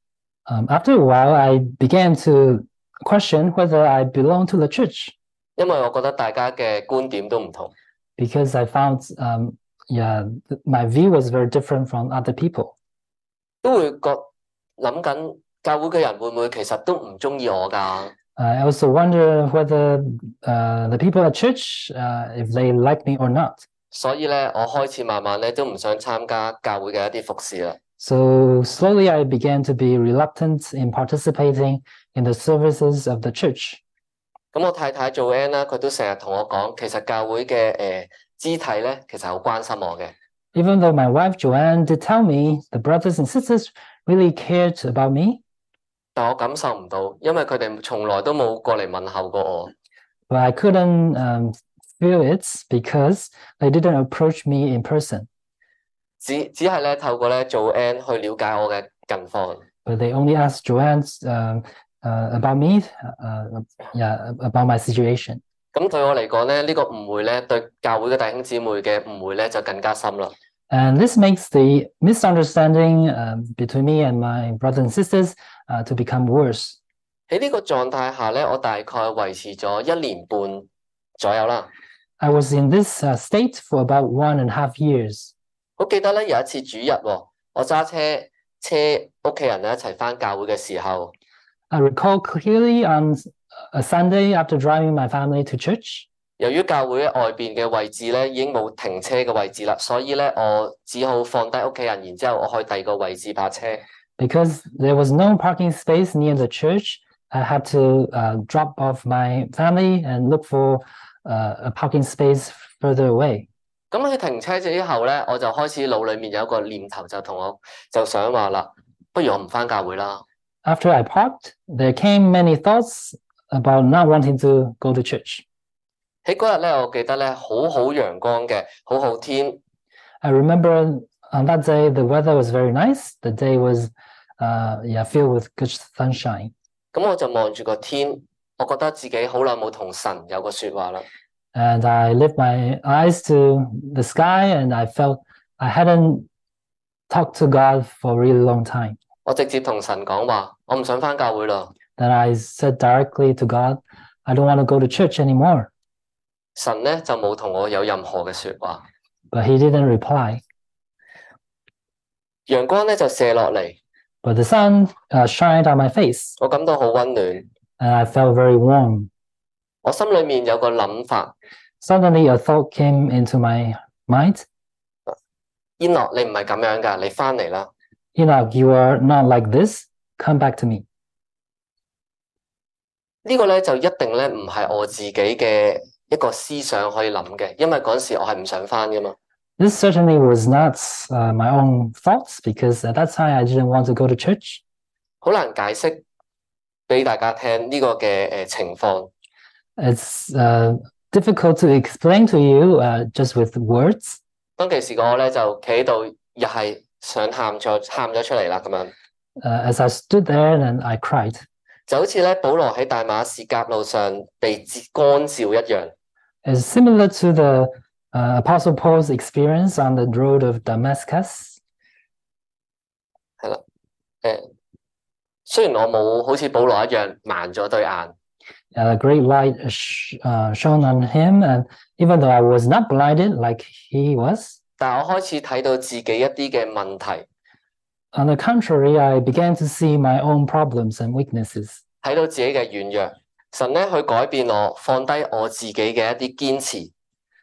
Um, after a while, I began to question whether I belong to the church 因為我覺得大家嘅觀點都唔同。 because I found, um, yeah, th- my view was very different from other people. 都會覺諗緊教會嘅人會唔會其實都唔中意我㗎？ I also wonder whether uh, the people at church, uh, if they like me or not. 所以咧，我開始慢慢咧都唔想參加教會嘅一啲服侍啦。 So slowly I began to be reluctant in participating in the services of the church. 咁我太太做 Ann 啦，佢都成日同我講，其實教會嘅誒肢體咧，其實好關心我嘅。 Even though my wife Joanne did tell me the brothers and sisters really cared about me, 但我感受唔到，因為佢哋從來都冇過嚟問候過我。 but I couldn't um, feel it because they didn't approach me in person. 只只係咧透過咧做 Ann 去了解我嘅近況。 But they only asked Joanne um, uh, about me, uh, yeah, about my situation. 咁對我嚟講咧，呢個誤會咧，對教會嘅弟兄姊妹嘅誤會咧就更加深啦。 And this makes the misunderstanding um, between me and my brothers and sisters uh, to become worse. 喺呢個狀態下咧，我大概維持咗一年半左右啦。 I was in this uh, state for about one and a half years. 好記得咧有一次主日喎，我揸車車屋企人咧一齊返教會嘅時候， I recall clearly on a Sunday after driving my family to church. 由於教會外邊嘅位置咧已經冇停車嘅位置啦，所以咧我只好放低屋企人，然之後我去第二個位置泊車。 Because there was no parking space near the church, I had to uh, drop off my family and look for uh, a parking space further away. 咁喺停車之後咧，我就開始腦裡面有一個念頭，就同我就想話啦，不如我唔返教會啦。 After I parked, there came many thoughts about not wanting to go to church. 喺嗰日咧，我記得咧好好陽光嘅，好好天。 I remember On that day, the weather was very nice. The day was, uh, yeah, filled with good sunshine. 咁我就望住個天，我覺得自己好耐冇同神有個説話啦。 And I lift my eyes to the sky, and I felt I hadn't talked to God for a really long time. 我直接同神講話，我唔想返教會啦。 Then I said directly to God, I don't want to go to church anymore. 神咧就冇同我有任何嘅説話， But he didn't reply. 陽光咧就射落嚟， But the sun uh, shined on my face, 我感到好温暖。 and I felt very warm. 我心裏面有個諗法， Suddenly, a thought came into my mind. 燕樂你唔係咁樣㗎，你返嚟啦。 Enoch, you are not like this. Come back to me. 呢個咧就一定咧唔係我自己嘅一個思想可以諗嘅，因為嗰陣時我係唔想返㗎嘛。 This certainly was not uh, my own thoughts, because at that time I didn't want to go to church. 好難解釋俾大家聽呢個嘅誒情況。 It's uh, difficult to explain to you uh, just with words. 當其時個我咧就企喺度，又係想喊咗喊咗出嚟啦咁樣。 Uh, as I stood there, and I cried. 就好似咧，保羅喺大馬士革路上被光照一樣。 It's similar to the uh, Apostle Paul's experience on the road of Damascus. 係啦，誒，雖然我冇好似保羅一樣盲咗對眼， A great light sh- uh, shone on him, and even though I was not blinded like he was, 但係我開始睇到自己一啲嘅問題， on the contrary, I began to see my own problems and weaknesses. 睇到自己嘅軟弱。神咧去改變我，放低我自己嘅一啲堅持。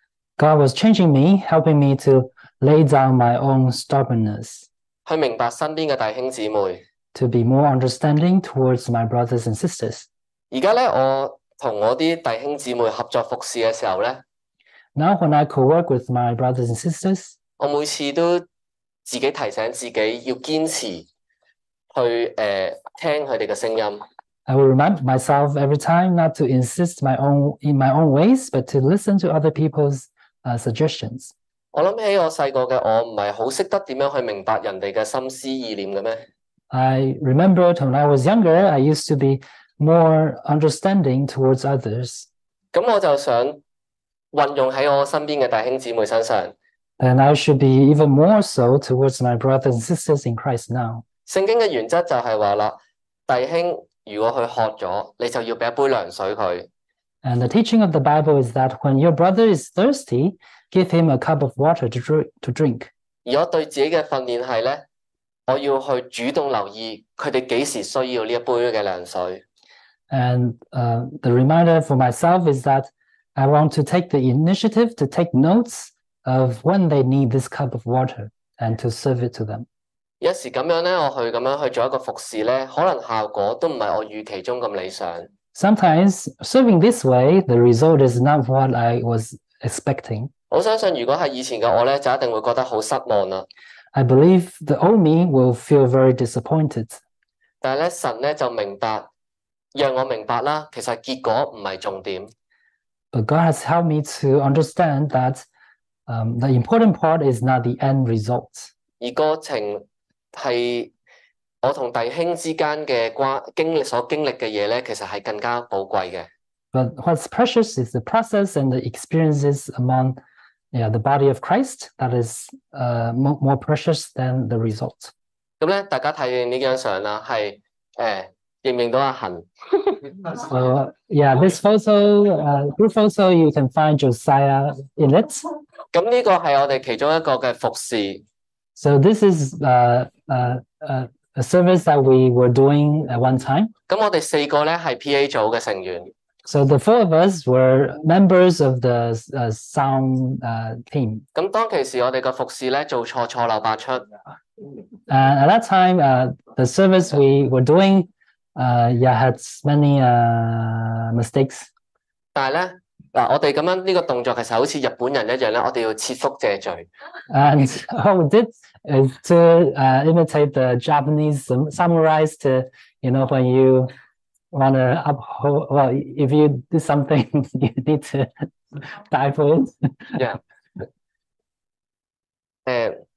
God was changing me, helping me to lay down my own stubbornness, 去明白身邊嘅弟兄姊妹。 to be more understanding towards my brothers and sisters. 而家咧，我同我啲弟兄姊妹合作服侍嘅時候咧， Now, when I co-work with my brothers and sisters, 我每次都自己提醒自己要堅持去誒、呃、聽佢哋嘅聲音。 I will remind myself every time not to insist my own in my own ways, but to listen to other people's uh, suggestions. 我諗起我細個嘅我唔係好識得點樣去明白人哋嘅心思意念嘅咩？ I remembered when I was younger, I used to be more understanding towards others, 咁我就想運用喺我身邊嘅弟兄姊妹身上。 and I should be even more so towards my brothers and sisters in Christ now. 聖經嘅原則就係話啦，弟兄如果佢渴咗，你就要俾一杯涼水佢。 And the teaching of the Bible is that when your brother is thirsty, give him a cup of water to drink. To drink. 而我對自己嘅訓練係咧，我要去主動留意佢哋幾時需要呢一杯嘅涼水。 And uh, the reminder for myself is that I want to take the initiative to take notes of when they need this cup of water and to serve it to them. 有時咁樣咧，我去咁樣去做一個服侍咧，可能效果都唔係我預期中咁理想。 Sometimes serving this way, the result is not what I was expecting. 我相信如果係以前嘅我咧，就一定會覺得好失望啦。 I believe the old me will feel very disappointed. 但係咧，神咧就明白，讓我明白啦，其實結果唔係重點。 But God has helped me to understand that um, the important part is not the end result. 而過程係我同弟兄之間嘅關經歷所經歷嘅嘢咧，其實係更加寶貴嘅。 But what's precious is the process and the experiences among yeah, the body of Christ that is uh, more, more precious than the result. 咁咧，大家睇見呢張相啦，係誒認唔認到阿恒？ So yeah, this photo, uh, group photo, you can find Josiah in it. 咁呢個係我哋其中一個嘅服侍。 So this is uh, uh, uh, a service that we were doing at one time. 咁我哋四個咧係 P A 組嘅成員。 So the four of us were members of the uh, sound uh, team. 咁當其時我哋嘅服侍咧做錯錯漏百出， And at that time, uh, the service we were doing, uh, yeah, had many uh, mistakes. 但係咧嗱，我哋咁樣呢個動作其實好似日本人一樣咧，我哋要切腹謝罪。 And what we did is to uh, imitate the Japanese sam- samurais to, you know, when you want to uphold, well, if you do something, you need to die for it. Yeah. 誒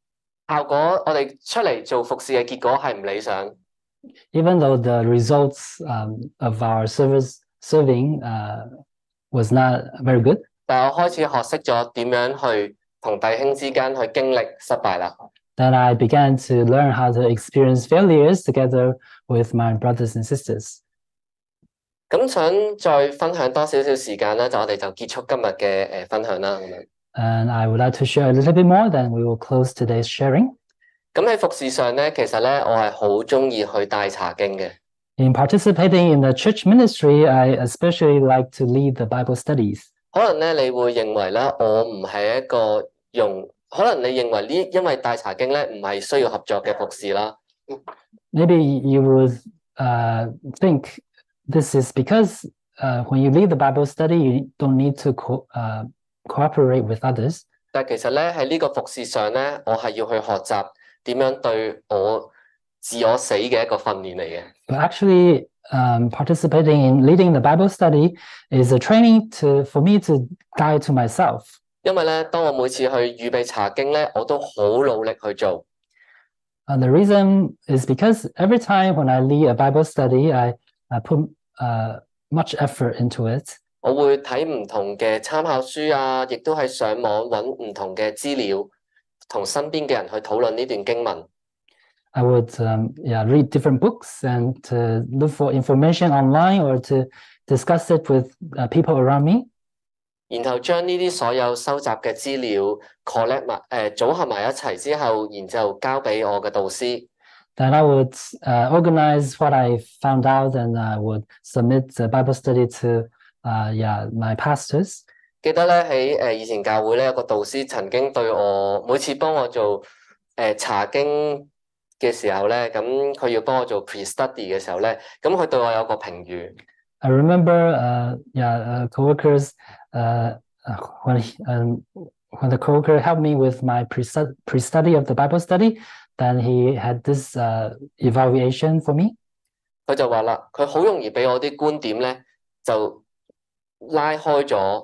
效果我哋出嚟做服侍嘅結果係唔理想。 Even though the results um, of our service serving uh, was not very good, 但係我開始學識咗點樣去同弟兄之間去經歷失敗啦。 then I began to learn how to experience failures together with my brothers and sisters. 咁想再分享多少少時間咧，就我哋就結束今日嘅誒分享啦。咁樣 And I would like to share a little bit more, then we will close today's sharing. 咁喺服侍上咧，其實咧我係好中意去帶查經嘅。 In participating in the church ministry, I especially like to lead the Bible studies. 可能咧你會認為咧我唔係一個用，可能你認為呢因為帶查經咧唔係需要合作嘅服侍啦。 Maybe you would uh, think this is because uh, when you lead the Bible study, you don't need to co- uh, cooperate with others. 但其實咧喺呢個服侍上咧，我係要去學習點樣對我自我死嘅一個訓練嚟嘅。 But actually, um, participating in leading the Bible study is a training to for me to die to myself. 因為咧，當我每次去預備查經咧，我都好努力去做。 And the reason is because every time when I lead a Bible study, I, I put uh, much effort into it. 我會睇唔同嘅參考書啊，亦都喺上網揾唔同嘅資料，同身邊嘅人去討論呢段經文。 I would um, yeah, read different books and to look for information online or to discuss it with uh, people around me. 然後將呢啲所有收集嘅資料 collect 埋誒組合埋一齊之後，然之後交俾我嘅導師。 Then I would uh, organize what I found out and I would submit the Bible study to uh, yeah, my pastors. 記得咧喺誒以前教會咧有個導師曾經對我每次幫我做誒、呃、查經嘅時候咧，咁佢要幫我做 pre-study 嘅時候咧，咁佢對我有個評語。 I remember uh, yeah, uh, coworkers uh, uh, when he, um, when the coworker helped me with my pre-stu- pre-study of the Bible study, then he had this uh, evaluation for me. 佢就話啦，佢好容易俾我啲觀點咧就拉開咗。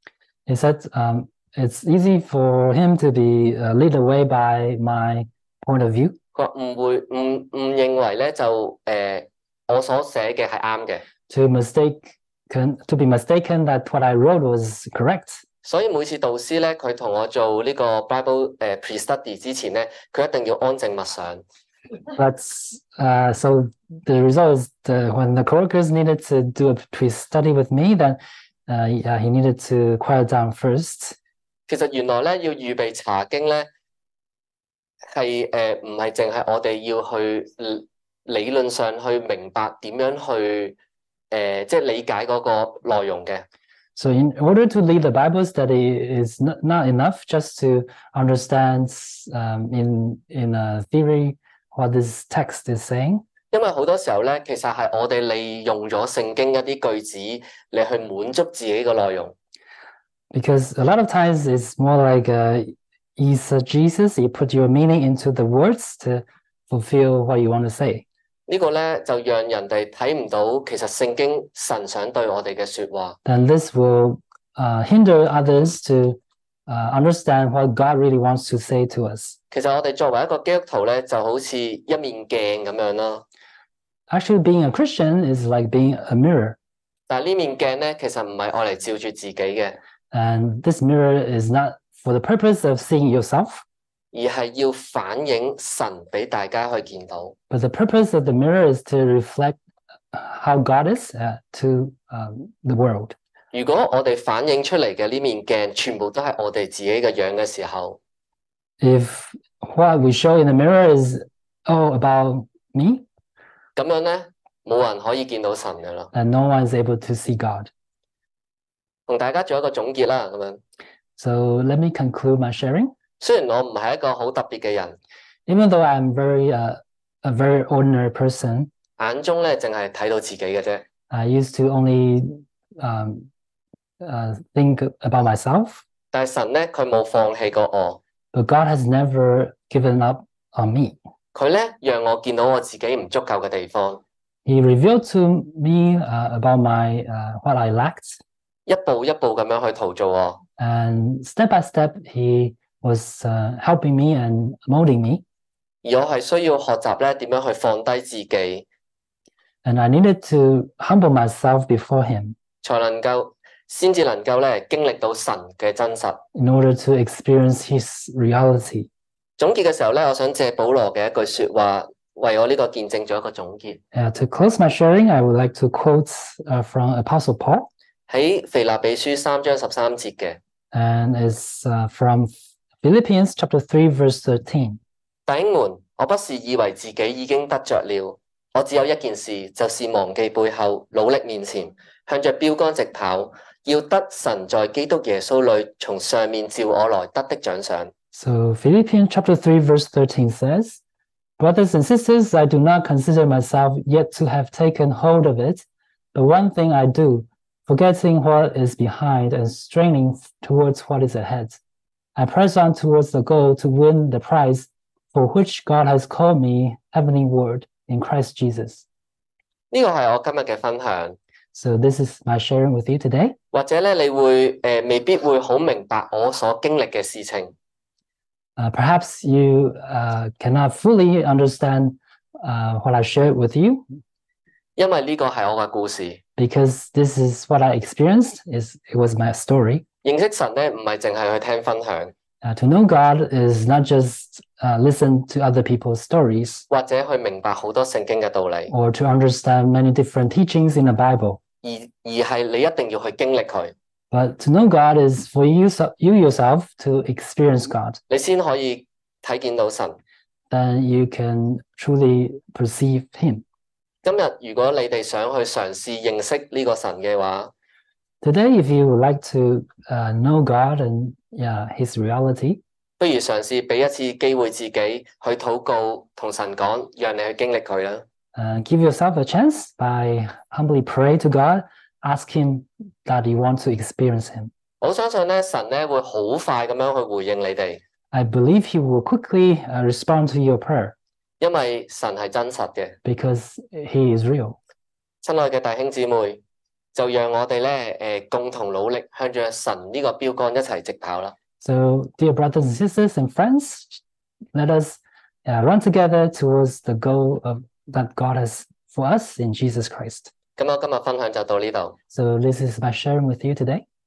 He said um, it's easy for him to be uh, led away by my point of view. 佢話唔會唔唔認為咧就誒、呃、我所寫嘅係啱嘅。 To mistake to be mistaken that what I wrote was correct. 所以每次導師咧，佢同我做呢個 Bible 誒、呃、pre-study 之前咧，佢一定要安靜默想。 But uh, so the result is the, when the coworkers needed to do a pre-study with me, then uh, yeah, he needed to quiet down first. 其實原來咧要預備查經咧係誒唔係淨係我哋要去理論上去明白點樣去誒、呃、即係理解嗰個內容嘅。 So in order to lead the Bible study is not, not enough just to understand um, in in a theory what this text is saying. 因為好多時候咧，其實係我哋利用咗聖經一啲句子嚟去滿足自己嘅內容。 Because a lot of times it's more like a eisegesis. You put your meaning into the words to fulfill what you want to say. 呢個咧就讓人哋睇唔到其實聖經神想對我哋嘅說話。 Then this will uh, hinder others to uh, understand what God really wants to say to us. 其實我哋作為一個基督徒咧，就好似一面鏡咁樣啦。 Actually, being a Christian is like being a mirror. 但係呢面鏡咧，其實唔係愛嚟照住自己嘅， And this mirror is not for the purpose of seeing yourself, 而係要反映神俾大家去見到。 but the purpose of the mirror is to reflect how God is uh, to um, the world. 如果我哋反映出嚟嘅呢面鏡全部都係我哋自己嘅樣嘅時候， If what we show in the mirror is all about me, 咁樣咧冇人可以見到神噶啦。 then no one is able to see God. 同大家做一個總結啦，咁樣。 So let me conclude my sharing. 雖然我唔係一個好特別嘅人， Even though I'm very uh, a very ordinary person, 眼中咧淨係睇到自己嘅啫。 I used to only um, uh, think about myself, 但係神咧佢冇放棄過我， but God has never given up on me. 佢咧讓我見到我自己唔足夠嘅地方， He revealed to me uh, about my uh, what I lacked, 一步一步咁樣去陶造我。 and step by step, He was uh, helping me and molding me. 而我係需要學習咧點樣去放低自己， And I needed to humble myself before Him 才能夠先至能夠咧經歷到神嘅真實。 in order to experience His reality. 總結嘅時候咧，我想借保羅嘅一句説話，為我呢個見證做一個總結。 Uh, to close my sharing, I would like to quote uh, from Apostle Paul, 喺腓立比書三章十三節嘅， and it's uh, from Philippians chapter three, verse thirteen. 弟兄們，我不是以為自己已經得着了，我只有一件事，就是忘記背後，努力面前，向着標竿直跑，要得神在基督耶穌裏從上面召我來得的獎賞。 So Philippians chapter three, verse thirteen says, Brothers and sisters, I do not consider myself yet to have taken hold of it, but one thing I do, forgetting what is behind and straining towards what is ahead. I press on towards the goal to win the prize for which God has called me heavenward in Christ Jesus. 呢個係我今日嘅分享， So this is my sharing with you today. 或者咧你會誒、呃、未必會好明白我所經歷嘅事情， Uh, perhaps you uh, cannot fully understand uh, what I shared with you 因為呢個係我嘅故事。 because this is what I experienced. Is it was my story. 認識神咧唔係淨係去聽分享， Uh, to know God is not just uh, listen to other people's stories 或者去明白好多聖經嘅道理， or to understand many different teachings in the Bible. 而而係你一定要去經歷佢， But to know God is for you, so- you yourself to experience God. 你先可以睇見到神。 Then you can truly perceive Him. 今日如果你哋想去嘗試認識呢個神嘅話， Today, if you would like to uh, know God and yeah, His reality, 不如嘗試俾一次機會自己去禱告，同神講，讓你去經歷佢啦。 uh, give yourself a chance by humbly pray to God, ask Him that you want to experience Him. 我相信咧，神咧會好快咁樣去回應你哋， I believe He will quickly uh, respond to your prayer 因為神係真實嘅。 because He is real. 親愛嘅弟兄姊妹，就讓我哋咧誒共同努力，向住神呢個標竿一齊直跑啦。 So, dear brothers and sisters and friends, let us uh, run together towards the goal of that God has for us in Jesus Christ. 咁我今日分享就到呢度。 So, this is my sharing with you today.